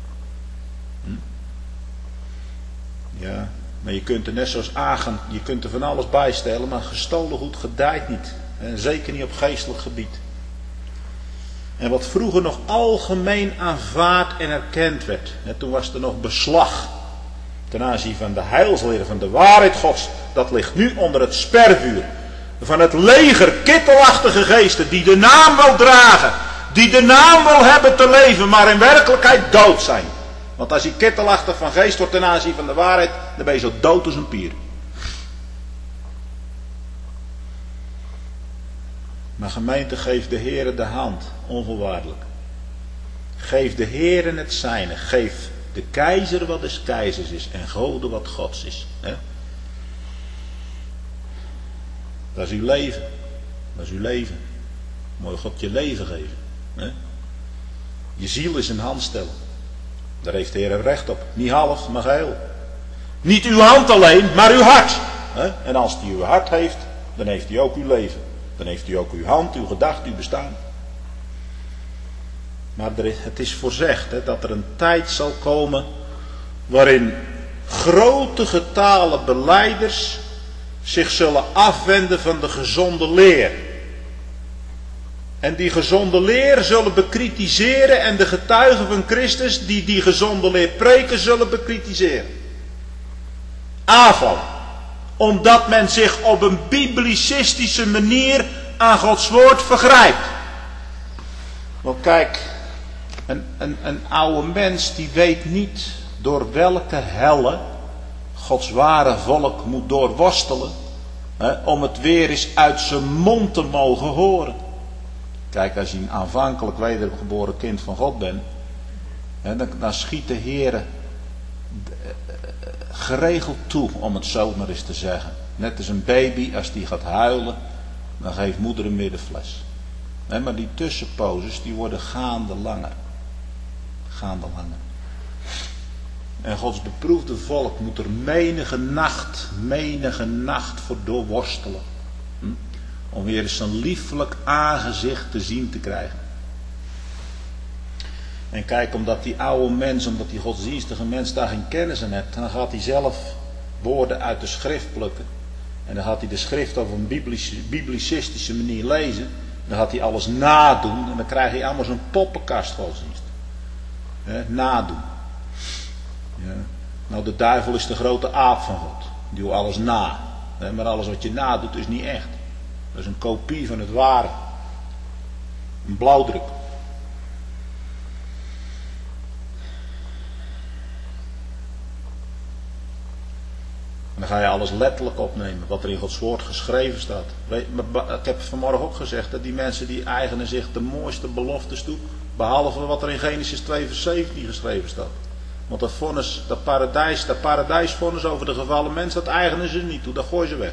Ja, maar je kunt er net zoals Achan, je kunt er van alles bijstellen, maar gestolen goed gedijt niet. En zeker niet op geestelijk gebied. En wat vroeger nog algemeen aanvaard en erkend werd. Toen was er nog beslag. Ten aanzien van de heilsleer, van de waarheid Gods. Dat ligt nu onder het spervuur. Van het leger kittelachtige geesten die de naam wil dragen. Die de naam wil hebben te leven, maar in werkelijkheid dood zijn. Want als je kittelachtig van geest wordt ten aanzien van de waarheid, dan ben je zo dood als een pier. Maar gemeente, geef de Heere de hand, onvoorwaardelijk. Geef de Heere het zijne. Geef de keizer wat des keizers is en Gode wat Gods is. Dat is uw leven. Dat is uw leven. Mooi God je leven geven. Je ziel is in hand stellen. Daar heeft de Heer recht op. Niet half, maar geheel. Niet uw hand alleen, maar uw hart. En als hij uw hart heeft, dan heeft hij ook uw leven. Dan heeft hij ook uw hand, uw gedachte, uw bestaan. Maar het is voorzegd dat er een tijd zal komen waarin grote getalen belijders zich zullen afwenden van de gezonde leer. En die gezonde leer zullen bekritiseren en de getuigen van Christus die gezonde leer preken zullen bekritiseren. Aanval. Omdat men zich op een biblicistische manier aan Gods woord vergrijpt. Want kijk, een oude mens die weet niet door welke helle Gods ware volk moet doorworstelen. Om het weer eens uit zijn mond te mogen horen. Kijk, als je een aanvankelijk wedergeboren kind van God bent, dan schiet de Heer geregeld toe, om het zo maar eens te zeggen. Net als een baby, als die gaat huilen, dan geeft moeder hem weer de fles. Maar die tussenposes, die worden gaande langer. Gaande langer. En Gods beproefde volk moet er menige nacht voor doorworstelen. Om weer eens een liefelijk aangezicht te zien te krijgen. En kijk, omdat die oude mens, omdat die godsdienstige mens daar geen kennis aan heeft, dan gaat hij zelf woorden uit de schrift plukken. En dan gaat hij de schrift op een biblicistische manier lezen. Dan gaat hij alles nadoen. En dan krijg je allemaal zo'n poppenkast godsdienst. Nadoen. Ja. Nou, de duivel is de grote aap van God. Die doet alles na. Maar alles wat je nadoet is niet echt. Dat is een kopie van het ware. Een blauwdruk. En dan ga je alles letterlijk opnemen. Wat er in Gods woord geschreven staat. Ik heb vanmorgen ook gezegd. Dat die mensen die eigenen zich de mooiste beloftes toe. Behalve wat er in Genesis 2 vers 17 geschreven staat. Want dat vonnis, dat paradijsvonnis over de gevallen mens, dat eigenen ze niet toe. Dat gooien ze weg.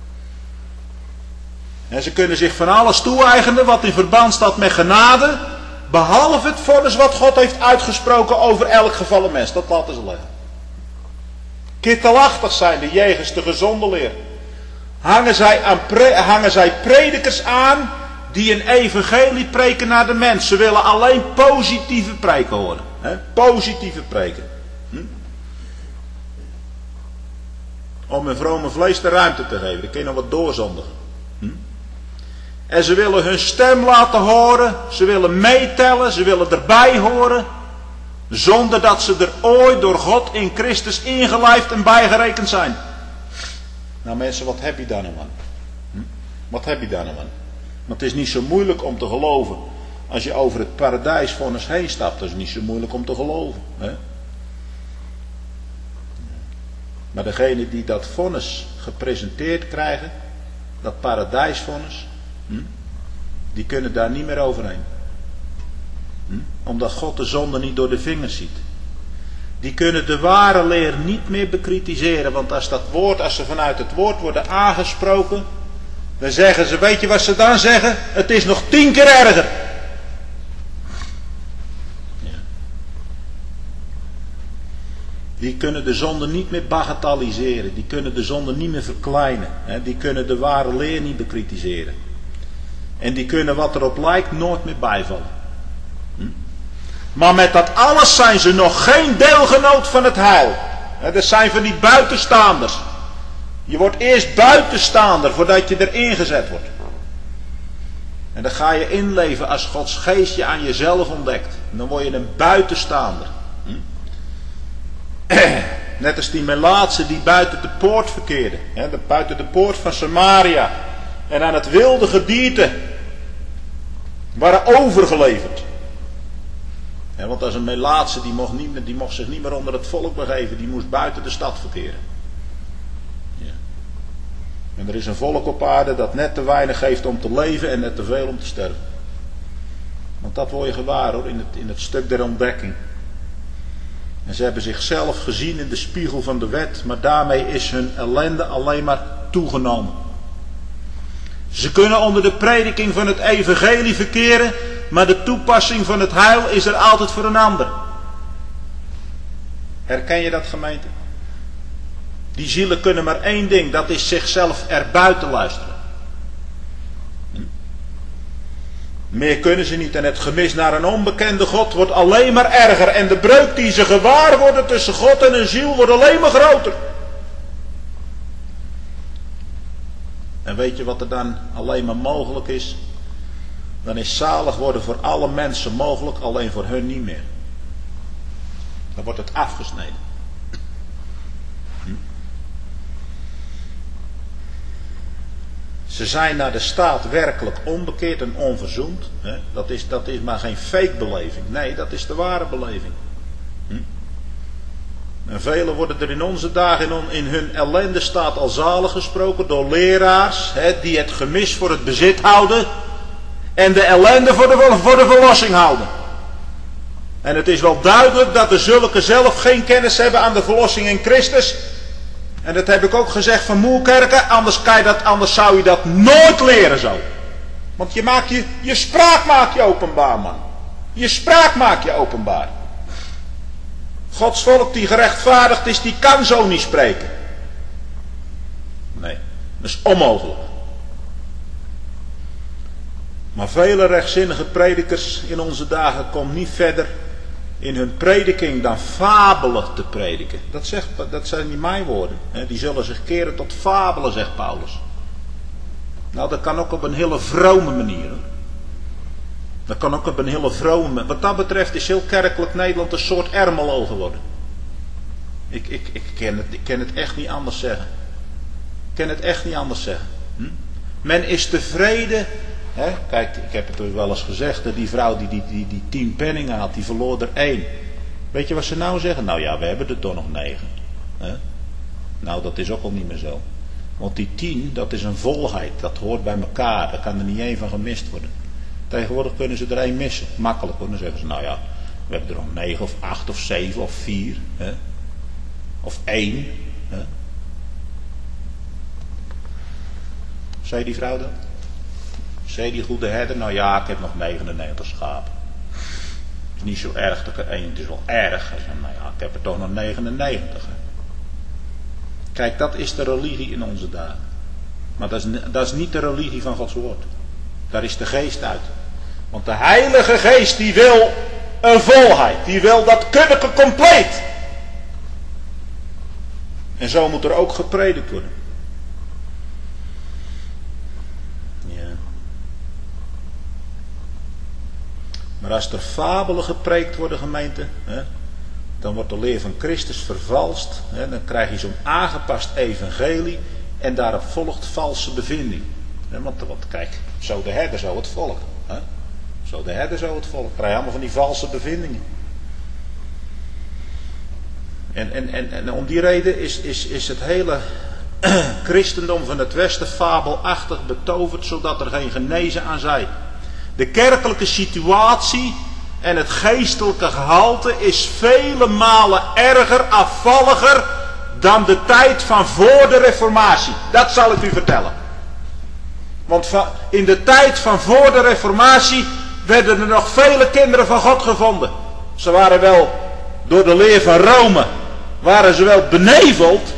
En ze kunnen zich van alles toe-eigenen wat in verband staat met genade. Behalve het vonnis wat God heeft uitgesproken over elk gevallen mens. Dat laten ze leggen. Kittelachtig zijn de jegens de gezonde leer. Hangen zij predikers aan die een evangelie preken naar de mens. Ze willen alleen positieve preken horen. Positieve preken. Om hun vrome vlees de ruimte te geven. Dan kun je nog wat doorzondigen. En ze willen hun stem laten horen. Ze willen meetellen. Ze willen erbij horen. Zonder dat ze er ooit door God in Christus ingelijfd en bijgerekend zijn. Nou mensen, wat heb je daar nou aan? Wat heb je daar nou aan? Want het is niet zo moeilijk om te geloven. Als je over het paradijsvonnis heen stapt, dat is niet zo moeilijk om te geloven. Maar degene die dat vonnis gepresenteerd krijgen, dat paradijsvonnis, die kunnen daar niet meer overheen. Omdat God de zonde niet door de vingers ziet. Die kunnen de ware leer niet meer bekritiseren. Want als ze vanuit het woord worden aangesproken, dan zeggen ze, weet je wat ze dan zeggen? Het is nog 10 keer erger. Ja. Die kunnen de zonde niet meer bagatelliseren. Die kunnen de zonde niet meer verkleinen. Die kunnen de ware leer niet bekritiseren. En die kunnen wat erop lijkt nooit meer bijvallen. Maar met dat alles zijn ze nog geen deelgenoot van het heil. Dat zijn van die buitenstaanders. Je wordt eerst buitenstaander voordat je erin gezet wordt. En dan ga je inleven als Gods geest je aan jezelf ontdekt. En dan word je een buitenstaander. Net als die melaatse die buiten de poort verkeerde. Buiten de poort van Samaria. En aan het wilde gedierte waren overgeleverd. Want als een melaatse die mocht zich niet meer onder het volk begeven. Die moest buiten de stad verkeren. Ja. En er is een volk op aarde dat net te weinig geeft om te leven en net te veel om te sterven. Want dat word je gewaar hoor, in het stuk der ontdekking. En ze hebben zichzelf gezien in de spiegel van de wet. Maar daarmee is hun ellende alleen maar toegenomen. Ze kunnen onder de prediking van het evangelie verkeren. Maar de toepassing van het heil is er altijd voor een ander. Herken je dat, gemeente? Die zielen kunnen maar één ding. Dat is zichzelf erbuiten luisteren. Meer kunnen ze niet. En het gemis naar een onbekende God wordt alleen maar erger. En de breuk die ze gewaar worden tussen God en hun ziel wordt alleen maar groter. En weet je wat er dan alleen maar mogelijk is? Dan is zalig worden voor alle mensen mogelijk, alleen voor hun niet meer. Dan wordt het afgesneden. Ze zijn naar de staat werkelijk onbekeerd en onverzoend. Dat is maar geen fake beleving. Nee, dat is de ware beleving. En velen worden er in onze dagen in hun ellende staat al zalig gesproken door leraars die het gemis voor het bezit houden en de ellende voor de verlossing houden. En het is wel duidelijk dat de zulke zelf geen kennis hebben aan de verlossing in Christus. En dat heb ik ook gezegd van Moerkerken, anders zou je dat nooit leren zo. Want je spraak maak je openbaar, man. Je spraak maak je openbaar. Gods volk die gerechtvaardigd is, die kan zo niet spreken. Nee, dat is onmogelijk. Maar vele rechtzinnige predikers in onze dagen komen niet verder in hun prediking dan fabelen te prediken. Dat zijn niet mijn woorden. Die zullen zich keren tot fabelen, zegt Paulus. Nou, dat kan ook op een hele vrome manier. Dat kan ook op een hele vrome manier. Wat dat betreft is heel kerkelijk Nederland een soort Ermelo geworden. Ik kan het echt niet anders zeggen. Ik kan het echt niet anders zeggen. Men is tevreden. Kijk, ik heb het u wel eens gezegd. Die vrouw die 10 penningen had, die verloor er 1. Weet je wat ze nou zeggen? Nou ja, we hebben er toch nog 9. Nou, dat is ook al niet meer zo. Want die 10, dat is een volheid. Dat hoort bij elkaar. Daar kan er niet 1 van gemist worden. Tegenwoordig kunnen ze er 1 missen. Makkelijk hoor. Dan zeggen ze, nou ja, we hebben er nog 9 of 8 of 7 of 4. Of 1. Zei die vrouw dat? Zei die goede herder, nou ja, ik heb nog 99 schapen. Het is niet zo erg dat er 1, het is wel erg. Hij zei, nou ja, ik heb er toch nog 99. Kijk, dat is de religie in onze dagen. Maar dat is niet de religie van Gods woord. Daar is de geest uit. Want de Heilige Geest die wil een volheid. Die wil dat kunnige compleet. En zo moet er ook gepredikt worden. Ja. Maar als er fabelen gepreekt worden, gemeente, dan wordt de leer van Christus vervalst. Dan krijg je zo'n aangepast evangelie en daarop volgt valse bevinding. Want kijk, zo de herder, zo het volk. Zo de herder, zo het volk. Krijg je allemaal van die valse bevindingen. En om die reden is het hele christendom van het Westen fabelachtig betoverd, zodat er geen genezen aan zij. De kerkelijke situatie en het geestelijke gehalte is vele malen erger, afvalliger dan de tijd van voor de Reformatie. Dat zal ik u vertellen. Want in de tijd van voor de Reformatie werden er nog vele kinderen van God gevonden. Ze waren wel door de leer van Rome, waren ze wel beneveld.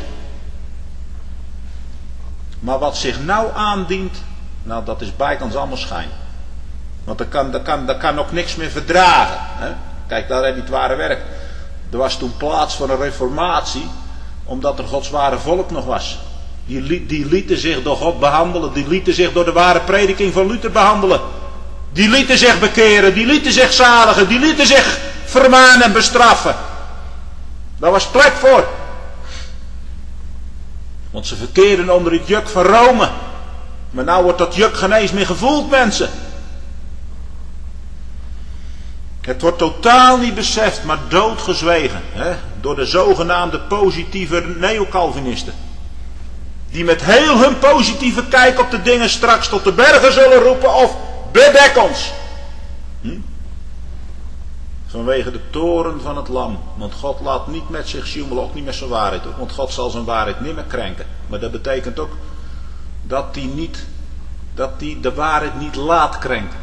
Maar wat zich nou aandient, nou dat is bijkans allemaal schijn. Want dat kan ook niks meer verdragen. Kijk, daar heb je het ware werk. Er was toen plaats voor een reformatie, omdat er Gods ware volk nog was. Die lieten zich door God behandelen. Die lieten zich door de ware prediking van Luther behandelen. Die lieten zich bekeren. Die lieten zich zaligen. Die lieten zich vermanen en bestraffen. Daar was plek voor. Want ze verkeerden onder het juk van Rome. Maar nou wordt dat juk geen eens meer gevoeld, mensen. Het wordt totaal niet beseft, maar doodgezwegen. Door de zogenaamde positieve neo-Calvinisten. Die met heel hun positieve kijk op de dingen straks tot de bergen zullen roepen of bedek ons. Vanwege de toren van het lam. Want God laat niet met zich sjoemelen, ook niet met zijn waarheid. Want God zal zijn waarheid niet meer krenken. Maar dat betekent ook dat hij de waarheid niet laat krenken.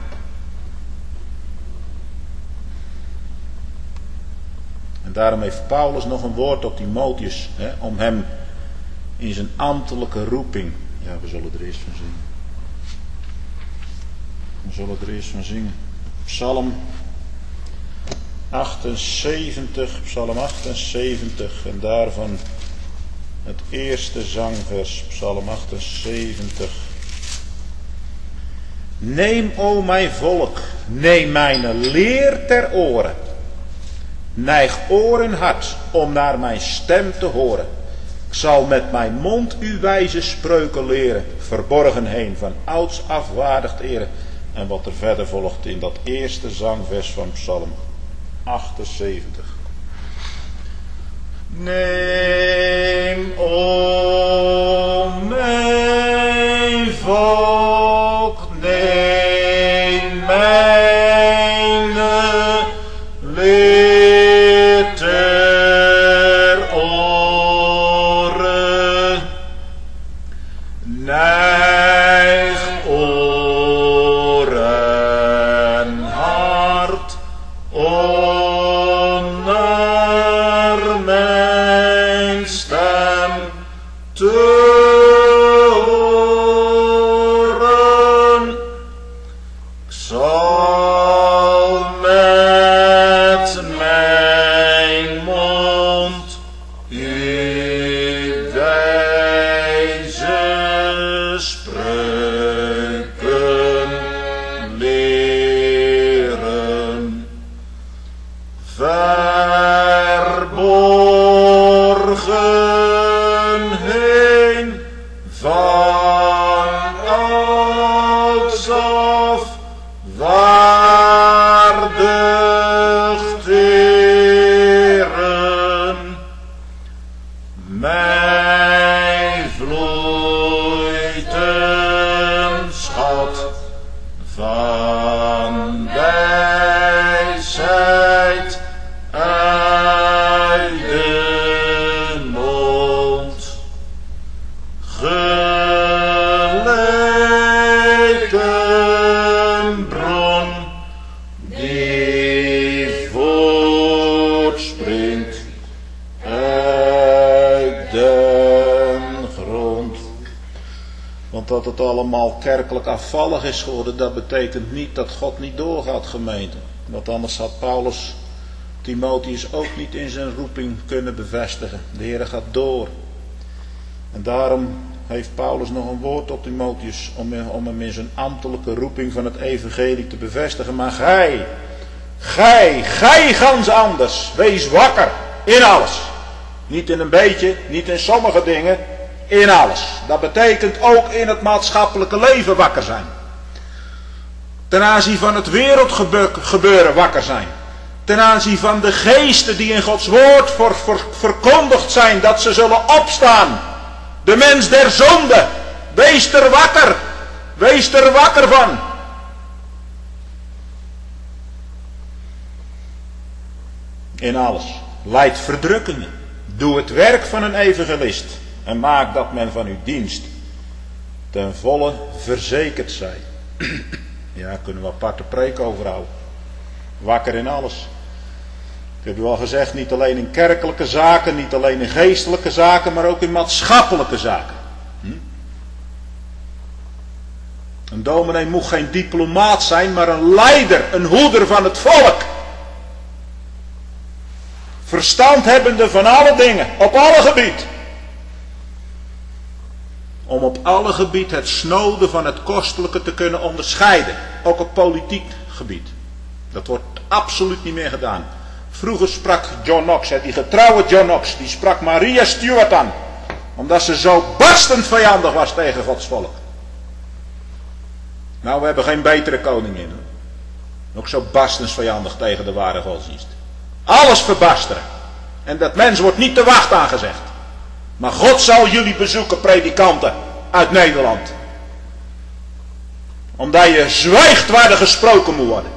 En daarom heeft Paulus nog een woord tot Timotheus. Om hem in zijn ambtelijke roeping. Ja, we zullen er eerst van zingen. Psalm 78. En daarvan het eerste zangvers. Psalm 78. Neem, o mijn volk, neem mijn leer ter oren. Neig oor en hart om naar mijn stem te horen. Ik zal met mijn mond uw wijze spreuken leren, verborgen heen van ouds af waardig eren. En wat er verder volgt in dat eerste zangvers van Psalm 78. Neem, o mijn volk, neem mijn leer ter oren. Neig oren, hart, om naar mijn stem te horen. Ik zal met mijn mond u wijze spreuken leren. Verborgen heen van ouds af, waardig Heeren. Mij vloeit een schat van wijsheid uit de mond, gelijk een bron die voortspringt uit den grond. Want dat het allemaal kerkelijk afvallig is geworden, dat betekent niet dat God niet doorgaat, gemeente. Want anders had Paulus Timotheus ook niet in zijn roeping kunnen bevestigen. De Heer gaat door. En daarom heeft Paulus nog een woord op Timotheus om hem in zijn ambtelijke roeping van het evangelie te bevestigen. Maar gij gans anders, wees wakker in alles. Niet in een beetje, niet in sommige dingen, in alles. Dat betekent ook in het maatschappelijke leven wakker zijn. Ten aanzien van het wereldgebeuren wakker zijn. Ten aanzien van de geesten die in Gods woord verkondigd zijn, dat ze zullen opstaan. De mens der zonde, wees er wakker. Wees er wakker van. In alles. Lijd verdrukkingen. Doe het werk van een evangelist. En maak dat men van uw dienst ten volle verzekerd zij. Ja, daar kunnen we een aparte preek over houden. Wakker in alles. Ik heb u al gezegd, niet alleen in kerkelijke zaken, niet alleen in geestelijke zaken, maar ook in maatschappelijke zaken. Een dominee moet geen diplomaat zijn, maar een leider, een hoeder van het volk. Verstand hebbende van alle dingen, op alle gebied. Om op alle gebied het snode van het kostelijke te kunnen onderscheiden. Ook op politiek gebied. Dat wordt absoluut niet meer gedaan. Vroeger sprak John Knox, die getrouwe John Knox, die sprak Maria Stuart aan. Omdat ze zo barstend vijandig was tegen Gods volk. Nou, we hebben geen betere koningin. Ook zo barstend vijandig tegen de ware godsdienst. Alles verbasteren. En dat mens wordt niet te wacht aangezegd. Maar God zal jullie bezoeken, predikanten uit Nederland. Omdat je zwijgt waar er gesproken moet worden.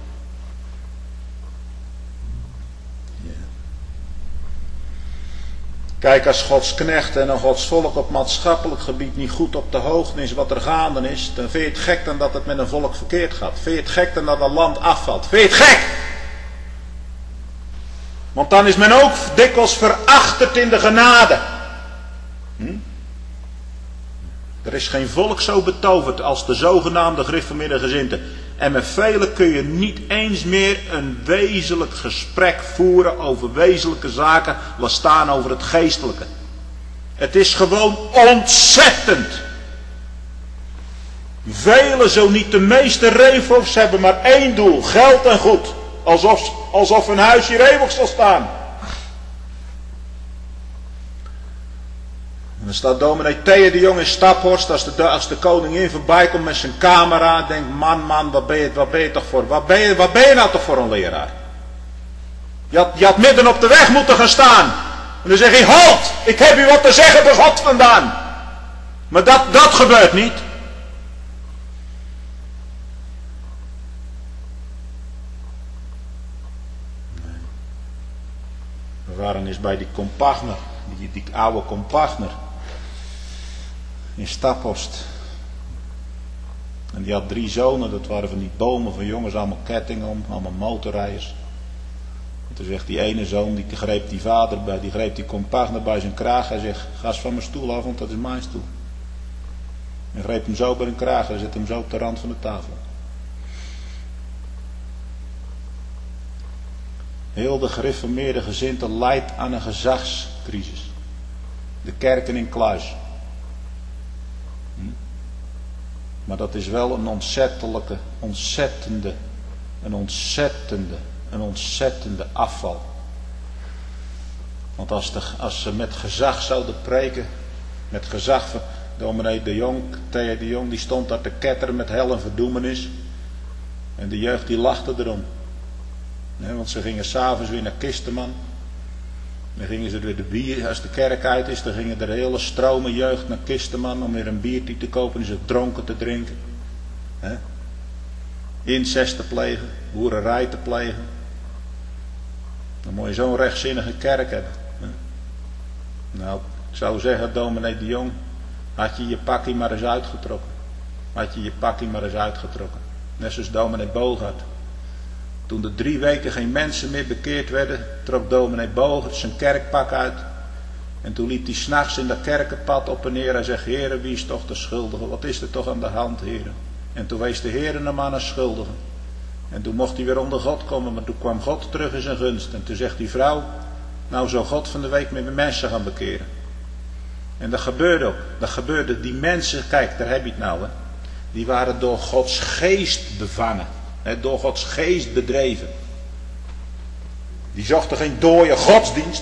Kijk, als Gods knecht en Gods volk op maatschappelijk gebied niet goed op de hoogte is wat er gaande is, dan vind je het gek dan dat het met een volk verkeerd gaat. Vind je het gek dan dat een land afvalt. Vind je het gek? Want dan is men ook dikwijls verachterd in de genade. Er is geen volk zo betoverd als de zogenaamde gereformeerde gezinten. En met velen kun je niet eens meer een wezenlijk gesprek voeren over wezenlijke zaken, laat staan over het geestelijke. Het is gewoon ontzettend. Velen, zo niet de meeste reefhoofds, hebben maar één doel: geld en goed. Alsof een huis hier eeuwig zal staan. En dan staat dominee Thea de Jong in Staphorst, als de koningin voorbij komt met zijn camera, denkt: man, wat ben je toch voor? Wat ben je nou toch voor een leraar? Je had midden op de weg moeten gaan staan. En dan zeg je, halt! Ik heb u wat te zeggen bij God vandaan. Maar dat gebeurt niet. Nee. We waren eens bij die compagner, die oude compagner. In Staphorst. En die had 3 zonen, dat waren van die bomen van jongens, allemaal kettingen om, allemaal motorrijders. En toen zegt die ene zoon, die greep die vader bij, die greep die compagner bij zijn kraag. Hij zegt, ga eens van mijn stoel af, want dat is mijn stoel. En greep hem zo bij zijn kraag en zet hem zo op de rand van de tafel. Heel de gereformeerde gezindte lijdt aan een gezagscrisis. De kerken in kluis. Maar dat is wel een ontzettende afval. Want als ze met gezag zouden preken, met gezag van dominee de Jong, Thea de Jong, die stond daar te ketteren met hel en verdoemenis. En de jeugd die lachte erom. Want ze gingen s'avonds weer naar Kisteman. Dan gingen ze weer de bier, als de kerk uit is, dan gingen er hele stromen jeugd naar Kisteman om weer een biertje te kopen en ze dronken te drinken. Incest te plegen, hoererij te plegen. Dan moet je zo'n rechtzinnige kerk hebben. Nou, ik zou zeggen, dominee de Jong, had je je pakkie maar eens uitgetrokken. Net zoals dominee Bogert. Toen er 3 weken geen mensen meer bekeerd werden, trok dominee Bogert zijn kerkpak uit. En toen liep hij 's nachts in dat kerkenpad op en neer. Hij zegt, Heere, wie is toch de schuldige? Wat is er toch aan de hand, Heere? En toen wees de Heere hem aan een schuldige. En toen mocht hij weer onder God komen, maar toen kwam God terug in zijn gunst. En toen zegt die vrouw, nou zou God van de week met mensen gaan bekeren. En dat gebeurde ook. Dat gebeurde, die mensen, kijk, daar heb je het nou, hè. Die waren door Gods geest bevangen. Door Gods geest bedreven. Die zochten geen dooie godsdienst.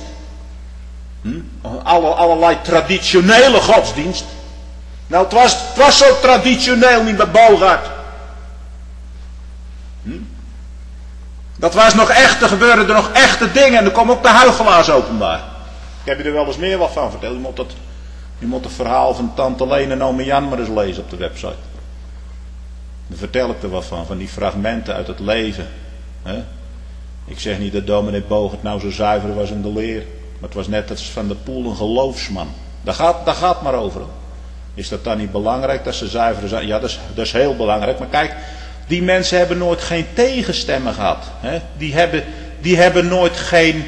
Allerlei traditionele godsdienst. Nou, het was zo traditioneel niet bij Bogart. Dat was nog echt, er gebeurden er nog echte dingen. En er komen ook de huichelaars openbaar. Ik heb je er wel eens meer wat van verteld. Je moet het verhaal van Tante Leen en Ome Jan maar eens lezen op de website. Dan vertel ik er wat van die fragmenten uit het leven. Ik zeg niet dat dominee Bogert nou zo zuiver was in de leer. Maar het was net als Van der Poel een geloofsman. Daar gaat maar over. Is dat dan niet belangrijk dat ze zuiver zijn? Ja, dat is heel belangrijk. Maar kijk, die mensen hebben nooit geen tegenstemmen gehad. Die hebben nooit geen...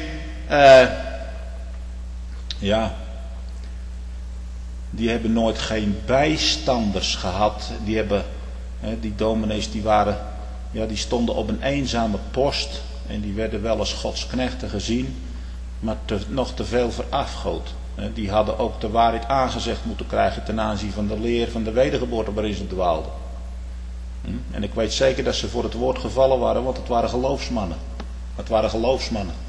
Die hebben nooit geen bijstanders gehad. Die dominees die stonden op een eenzame post. En die werden wel als Gods knechten gezien. Maar nog te veel verafgood. Die hadden ook de waarheid aangezegd moeten krijgen ten aanzien van de leer van de wedergeboorte waarin ze dwaalden. En ik weet zeker dat ze voor het woord gevallen waren, want het waren geloofsmannen.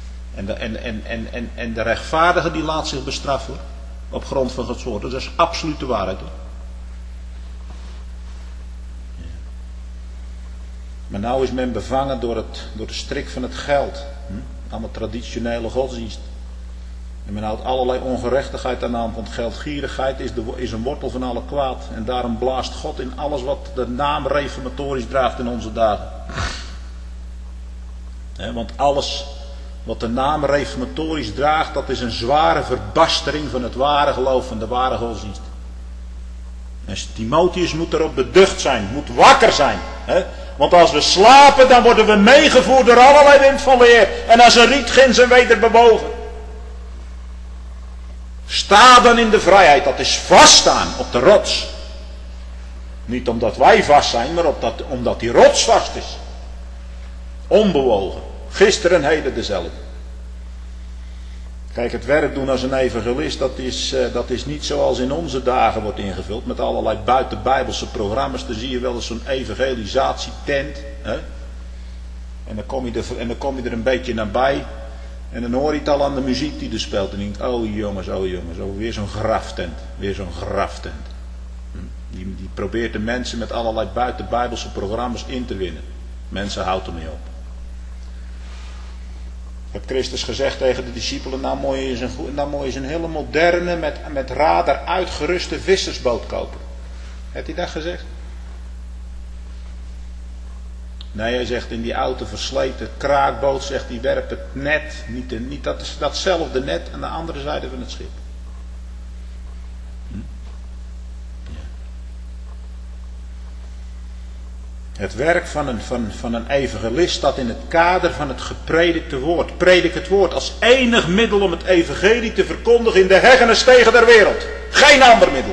En de rechtvaardige die laat zich bestraffen op grond van Gods woord. Dat is absoluut de waarheid. Hoor. Maar nou is men bevangen door de strik van het geld. Allemaal traditionele godsdienst. En men houdt allerlei ongerechtigheid aan de hand. Want geldgierigheid is een wortel van alle kwaad. En daarom blaast God in alles wat de naam reformatorisch draagt in onze dagen. Want alles wat de naam reformatorisch draagt, dat is een zware verbastering van het ware geloof, van de ware godsdienst. En Timotheus moet erop beducht zijn, moet wakker zijn. Want als we slapen, dan worden we meegevoerd door allerlei wind van leer. En als een rietgins en weder bewogen. Sta dan in de vrijheid, dat is vaststaan op de rots. Niet omdat wij vast zijn, maar omdat die rots vast is. Onbewogen. Gisteren en heden dezelfde. Kijk, het werk doen als een evangelist, dat is niet zoals in onze dagen wordt ingevuld. Met allerlei buitenbijbelse programma's. Dan zie je wel eens zo'n evangelisatietent. En dan kom je er een beetje nabij. En dan hoor je het al aan de muziek die er speelt. En denk oh jongens, weer zo'n graftent. Die probeert de mensen met allerlei buitenbijbelse programma's in te winnen. Mensen houden ermee op. Heb Christus gezegd tegen de discipelen, nou moet je eens een hele moderne, met radar uitgeruste vissersboot kopen. Heeft hij dat gezegd? Nee, hij zegt in die oude versleten kraakboot, zegt hij, werp het net, niet datzelfde net aan de andere zijde van het schip. Het werk van een evangelist staat in het kader van het gepredikte woord. Predik het woord als enig middel om het evangelie te verkondigen in de heggen en stegen der wereld. Geen ander middel.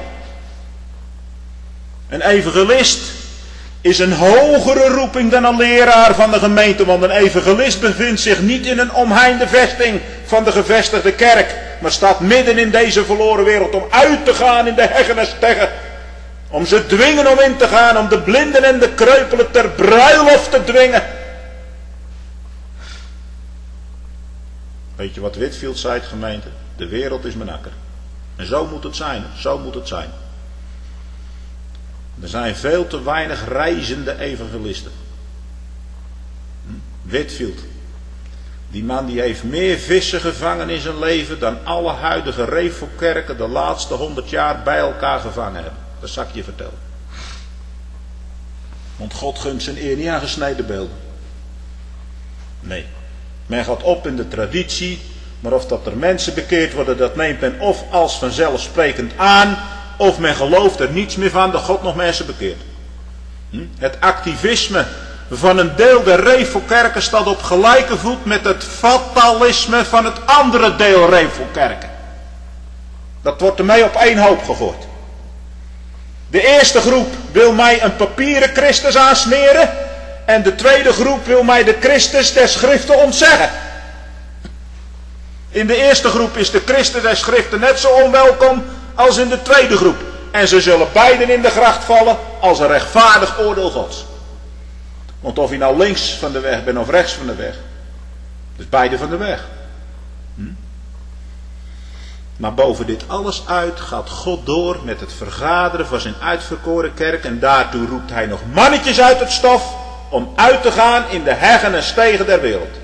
Een evangelist is een hogere roeping dan een leraar van de gemeente. Want een evangelist bevindt zich niet in een omheinde vesting van de gevestigde kerk. Maar staat midden in deze verloren wereld om uit te gaan in de heggen en stegen. Om ze dwingen om in te gaan, om de blinden en de kreupelen ter bruiloft te dwingen. Weet je wat Whitefield zei, gemeente? De wereld is mijn akker. En zo moet het zijn, zo moet het zijn. Er zijn veel te weinig reizende evangelisten. Whitefield. Die man die heeft meer vissen gevangen in zijn leven dan alle huidige revelkerken de laatste 100 jaar bij elkaar gevangen hebben. Dat zal ik je vertellen. Want God gunt zijn eer niet aan gesneden beelden. Nee. Men gaat op in de traditie. Maar of dat er mensen bekeerd worden, dat neemt men of als vanzelfsprekend aan. Of men gelooft er niets meer van dat God nog mensen bekeert. Het activisme van een deel der revelkerken staat op gelijke voet met het fatalisme van het andere deel revelkerken. Dat wordt ermee op één hoop gegooid. De eerste groep wil mij een papieren Christus aansmeren. En de tweede groep wil mij de Christus der Schriften ontzeggen. In de eerste groep is de Christus der Schriften net zo onwelkom als in de tweede groep. En ze zullen beiden in de gracht vallen als een rechtvaardig oordeel Gods. Want of je nou links van de weg bent of rechts van de weg. Dus beide van de weg. Maar boven dit alles uit gaat God door met het vergaderen van zijn uitverkoren kerk. En daartoe roept hij nog mannetjes uit het stof om uit te gaan in de heggen en stegen der wereld.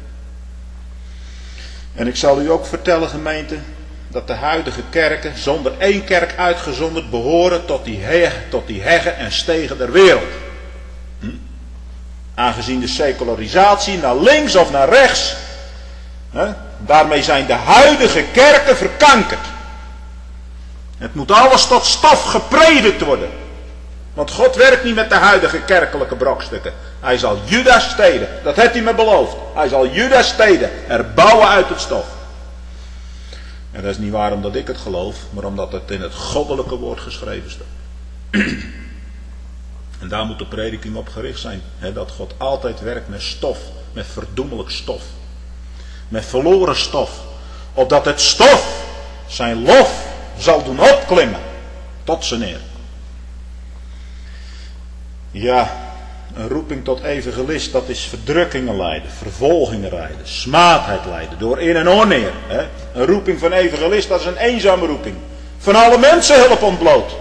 En ik zal u ook vertellen, gemeente, dat de huidige kerken, zonder één kerk uitgezonderd, behoren tot die heggen en stegen der wereld. Aangezien de secularisatie naar links of naar rechts, daarmee zijn de huidige kerken verkankerd. Het moet alles tot stof gepredikt worden. Want God werkt niet met de huidige kerkelijke brokstukken. Hij zal Juda's steden, dat heeft hij me beloofd. Hij zal Juda's steden herbouwen uit het stof. En dat is niet waar omdat ik het geloof, maar omdat het in het goddelijke woord geschreven staat. En daar moet de prediking op gericht zijn. Dat God altijd werkt met stof, met verdoemelijk stof. Met verloren stof. Opdat het stof zijn lof zal doen opklimmen tot zijn eer. Ja, een roeping tot evangelist, dat is verdrukkingen lijden, vervolgingen lijden, smaadheid lijden, door in en oneer. Een roeping van evangelist, dat is een eenzame roeping. Van alle mensen hulp ontbloot.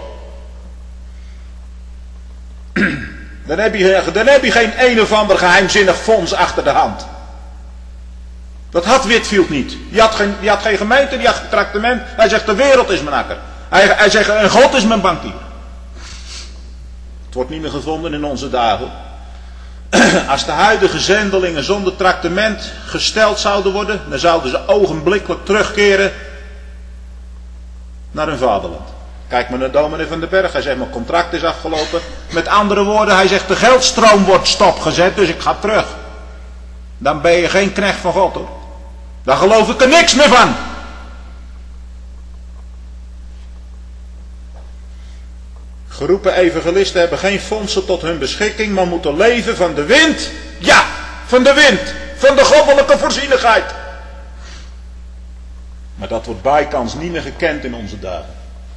Dan heb je geen een of ander geheimzinnig fonds achter de hand. Dat had Whitefield niet. Die had geen gemeente, die had geen tractement. Hij zegt de wereld is mijn akker. Hij zegt en God is mijn bankier. Het wordt niet meer gevonden in onze dagen. Als de huidige zendelingen zonder tractement gesteld zouden worden, dan zouden ze ogenblikkelijk terugkeren naar hun vaderland. Kijk maar naar dominee van den Berg. Hij zegt mijn contract is afgelopen. Met andere woorden, hij zegt de geldstroom wordt stopgezet, dus ik ga terug. Dan ben je geen knecht van God hoor. Daar geloof ik er niks meer van. Geroepen evangelisten hebben geen fondsen tot hun beschikking, maar moeten leven van de wind. Ja, van de wind. Van de goddelijke voorzienigheid. Maar dat wordt bijkans niet meer gekend in onze dagen.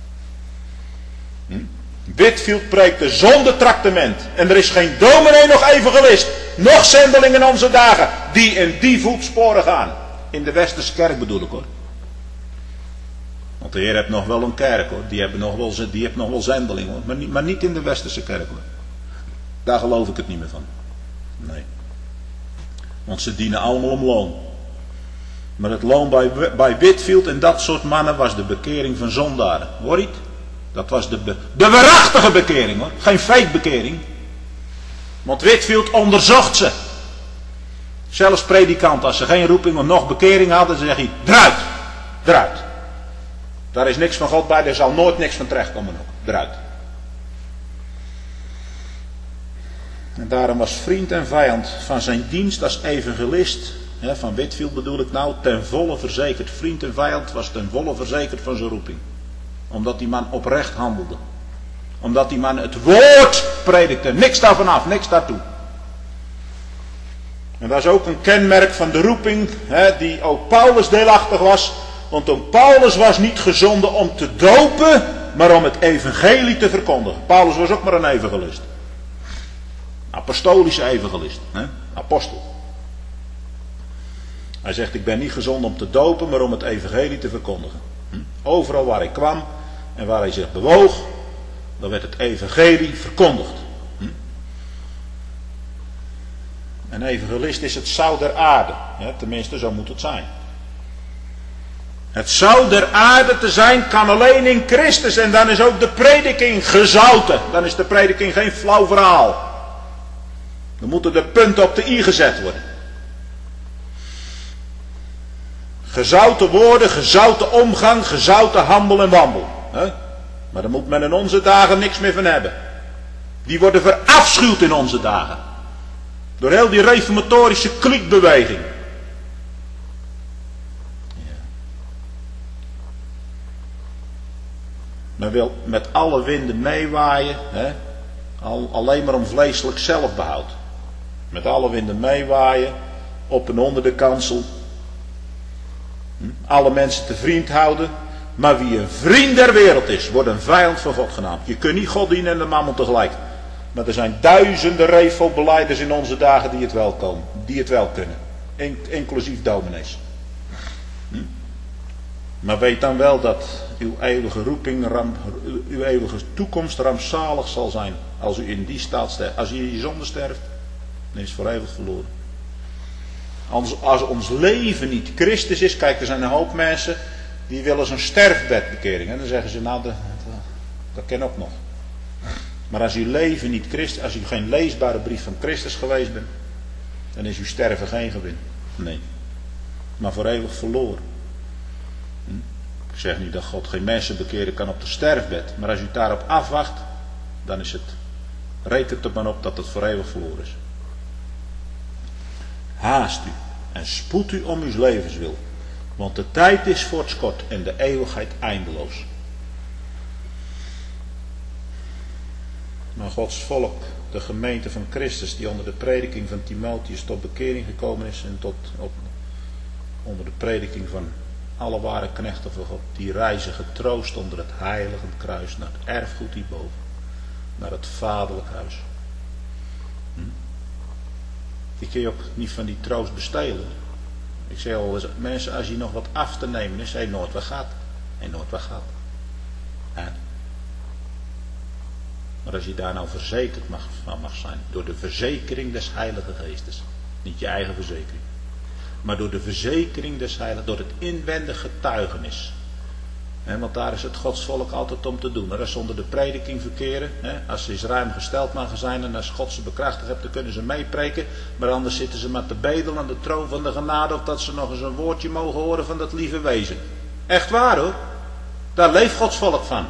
Whitefield preekte zonder tractement. En er is geen dominee nog evangelist, nog zendeling in onze dagen, die in die voetsporen gaan. In de Westerse kerk bedoel ik hoor. Want de Heer heeft nog wel een kerk hoor. Die heeft nog wel zendeling hoor. Maar niet in de Westerse kerk hoor. Daar geloof ik het niet meer van. Nee. Want ze dienen allemaal om loon. Maar het loon bij Whitefield en dat soort mannen was de bekering van zondaren. Hoor je het? Dat was de waarachtige bekering hoor. Geen fake bekering. Want Whitefield onderzocht ze. Zelfs predikant, als ze geen roeping of nog bekering hadden, dan zeg hij, eruit. Eruit. Daar is niks van God bij, daar zal nooit niks van terechtkomen ook. Eruit. En daarom was vriend en vijand van zijn dienst als evangelist, van Whitefield bedoel ik nou, ten volle verzekerd. Vriend en vijand was ten volle verzekerd van zijn roeping. Omdat die man oprecht handelde. Omdat die man het woord predikte. Niks daarvan af, niks daartoe. En dat is ook een kenmerk van de roeping, die ook Paulus deelachtig was. Want ook Paulus was niet gezonden om te dopen, maar om het evangelie te verkondigen. Paulus was ook maar een evangelist. Apostolische evangelist. Apostel. Hij zegt, ik ben niet gezonden om te dopen, maar om het evangelie te verkondigen. Overal waar hij kwam en waar hij zich bewoog, dan werd het evangelie verkondigd. Een evangelist is het zout der aarde. Tenminste, zo moet het zijn. Het zout der aarde te zijn kan alleen in Christus. En dan is ook de prediking gezouten. Dan is de prediking geen flauw verhaal. Dan moeten de punten op de i gezet worden. Gezouten woorden, gezouten omgang, gezouten handel en wandel. Maar daar moet men in onze dagen niks meer van hebben. Die worden verafschuwd in onze dagen. Door heel die reformatorische kliekbeweging. Men wil met alle winden meewaaien. Alleen maar om vleeselijk zelfbehoud. Met alle winden meewaaien. Op en onder de kansel. Alle mensen te vriend houden. Maar wie een vriend der wereld is, wordt een vijand van God genaamd. Je kunt niet God dienen en de mammon tegelijk. Maar er zijn duizenden refo-belijders in onze dagen die het wel kunnen. Inclusief dominees. Maar weet dan wel dat uw eeuwige roeping, uw eeuwige toekomst rampzalig zal zijn. Als u in die staat sterft. Als u in je zonde sterft, dan is het voor eeuwig verloren. Als ons leven niet Christus is, kijk, er zijn een hoop mensen die willen zo'n sterfbedbekering. En dan zeggen ze, nou, dat ken ook nog. Maar als uw leven niet Christus, als u geen leesbare brief van Christus geweest bent, dan is uw sterven geen gewin. Nee. Maar voor eeuwig verloren. Ik zeg niet dat God geen mensen bekeren kan op de sterfbed. Maar als u daarop afwacht, dan is het, rekent er maar op dat het voor eeuwig verloren is. Haast u en spoed u om uw levenswil. Want de tijd is voortskort en de eeuwigheid eindeloos. Maar Gods volk, de gemeente van Christus, die onder de prediking van Timotheus tot bekering gekomen is en onder de prediking van alle ware knechten van God, die reizen getroost onder het heilige kruis naar het erfgoed hierboven, naar het vaderlijk huis. Die kun je ook niet van die troost bestelen. Ik zeg al eens, mensen, als je nog wat af te nemen is, nooit waar gaat. Nooit waar gaat. Ja. Maar als je daar nou verzekerd van mag zijn, door de verzekering des Heilige Geestes, niet je eigen verzekering, maar door de verzekering des Heiligen, door het inwendig getuigenis. Want daar is het Gods volk altijd om te doen. Als ze onder de prediking verkeren, als ze eens ruim gesteld mogen zijn en als God ze bekrachtigd hebt, dan kunnen ze meepreken. Maar anders zitten ze maar te bedelen aan de troon van de genade, of dat ze nog eens een woordje mogen horen van dat lieve wezen. Echt waar hoor. Daar leeft Gods volk van.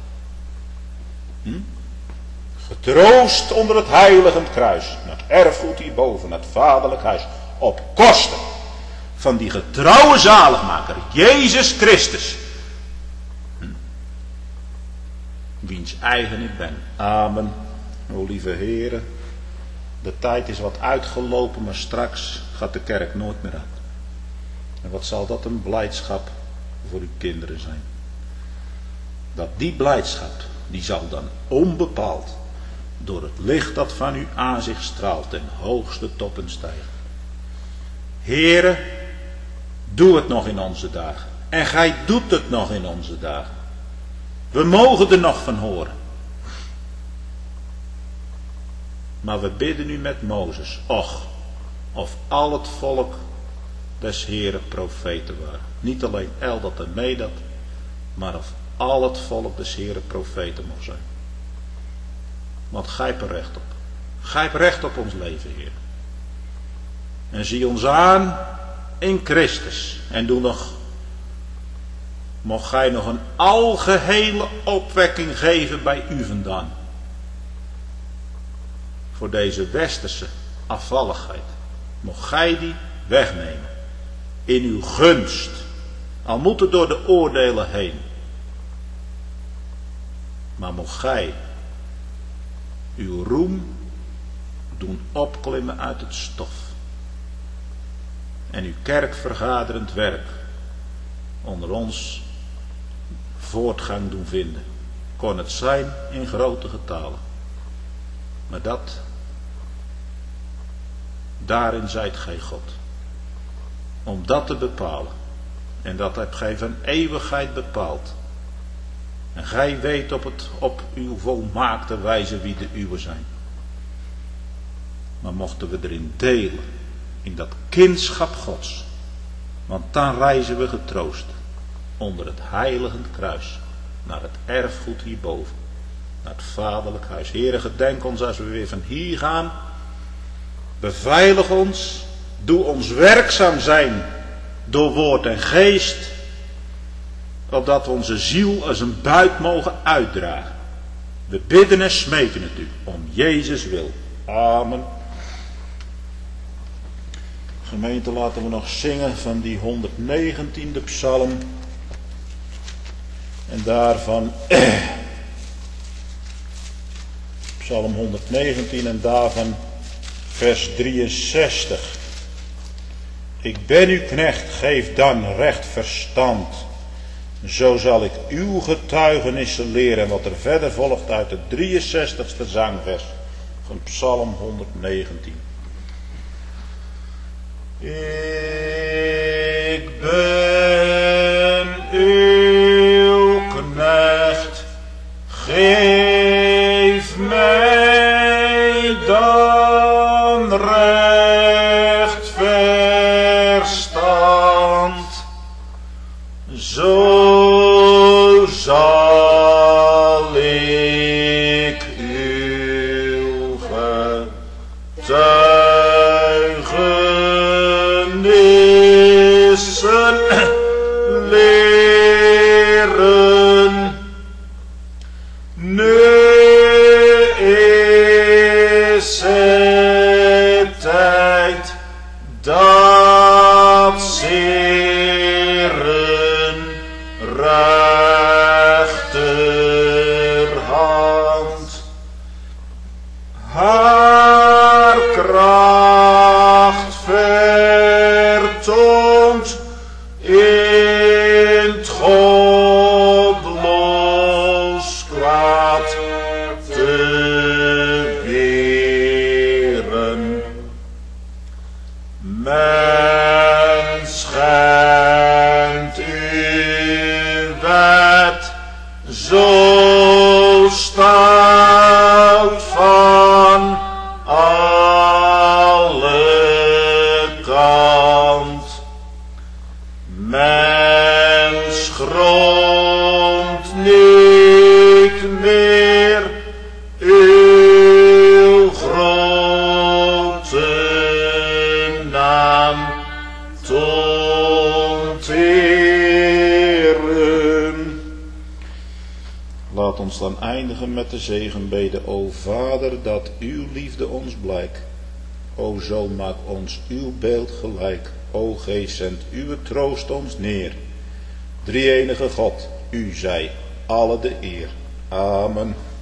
Getroost onder het heilige kruis, naar het erfgoed hierboven, naar het vaderlijk huis, op kosten van die getrouwe zaligmaker, Jezus Christus, wiens eigen ik ben. Amen. O lieve heren, de tijd is wat uitgelopen, maar straks gaat de kerk nooit meer uit. En wat zal dat een blijdschap voor uw kinderen zijn. Dat die blijdschap, die zal dan onbepaald door het licht dat van uw aanzicht straalt ten hoogste toppen stijgen. Heere, doe het nog in onze dagen. En gij doet het nog in onze dagen. We mogen er nog van horen. Maar we bidden nu met Mozes. Och, of al het volk des Heeren profeten waren. Niet alleen Eldad en Medad, maar of al het volk des Heeren profeten mocht zijn. Want gij hebt er recht op. Gij hebt recht op ons leven, Heer. En zie ons aan in Christus. En doe nog, mocht gij nog een algehele opwekking geven bij u vandaan. Voor deze westerse afvalligheid. Mocht gij die wegnemen. In uw gunst. Al moet het door de oordelen heen. Maar mocht gij uw roem doen opklimmen uit het stof. En uw kerkvergaderend werk onder ons voortgang doen vinden. Kon het zijn in grote getalen. Maar daarin zijt gij God. Om dat te bepalen. En dat hebt gij van eeuwigheid bepaald. En gij weet op uw volmaakte wijze wie de uwe zijn. Maar mochten we erin delen. In dat kindschap Gods. Want dan reizen we getroost. Onder het heiligend kruis. Naar het erfgoed hierboven. Naar het vaderlijk huis. Heere, gedenk ons als we weer van hier gaan. Beveilig ons. Doe ons werkzaam zijn. Door woord en geest. Opdat we onze ziel als een buit mogen uitdragen. We bidden en smeken het u. Om Jezus wil. Amen. Gemeente, laten we nog zingen van die 119e psalm. En daarvan psalm 119 en daarvan vers 63. Ik ben uw knecht, geef dan recht verstand. Zo zal ik uw getuigenissen leren. Wat er verder volgt uit het 63ste zangvers van psalm 119. Ik ben uw knecht, geef mij dan recht verstand, zo zal ik uw getuigenissen leren. Nu is het tijd dat zeren rechterhand haar kracht vertoont in het godloos kwaad te weren. Men schendt uw wet zo stout van alle kant. Men schroomt niet meer uw grote naam te onteren. Laat ons dan eindigen met de zegenbede. O Vader, dat uw liefde ons blijkt. O Zoon, maak ons uw beeld gelijk. O Geest, zend uw troost ons neer. Drie-enige God, u zij alle de eer. Amen.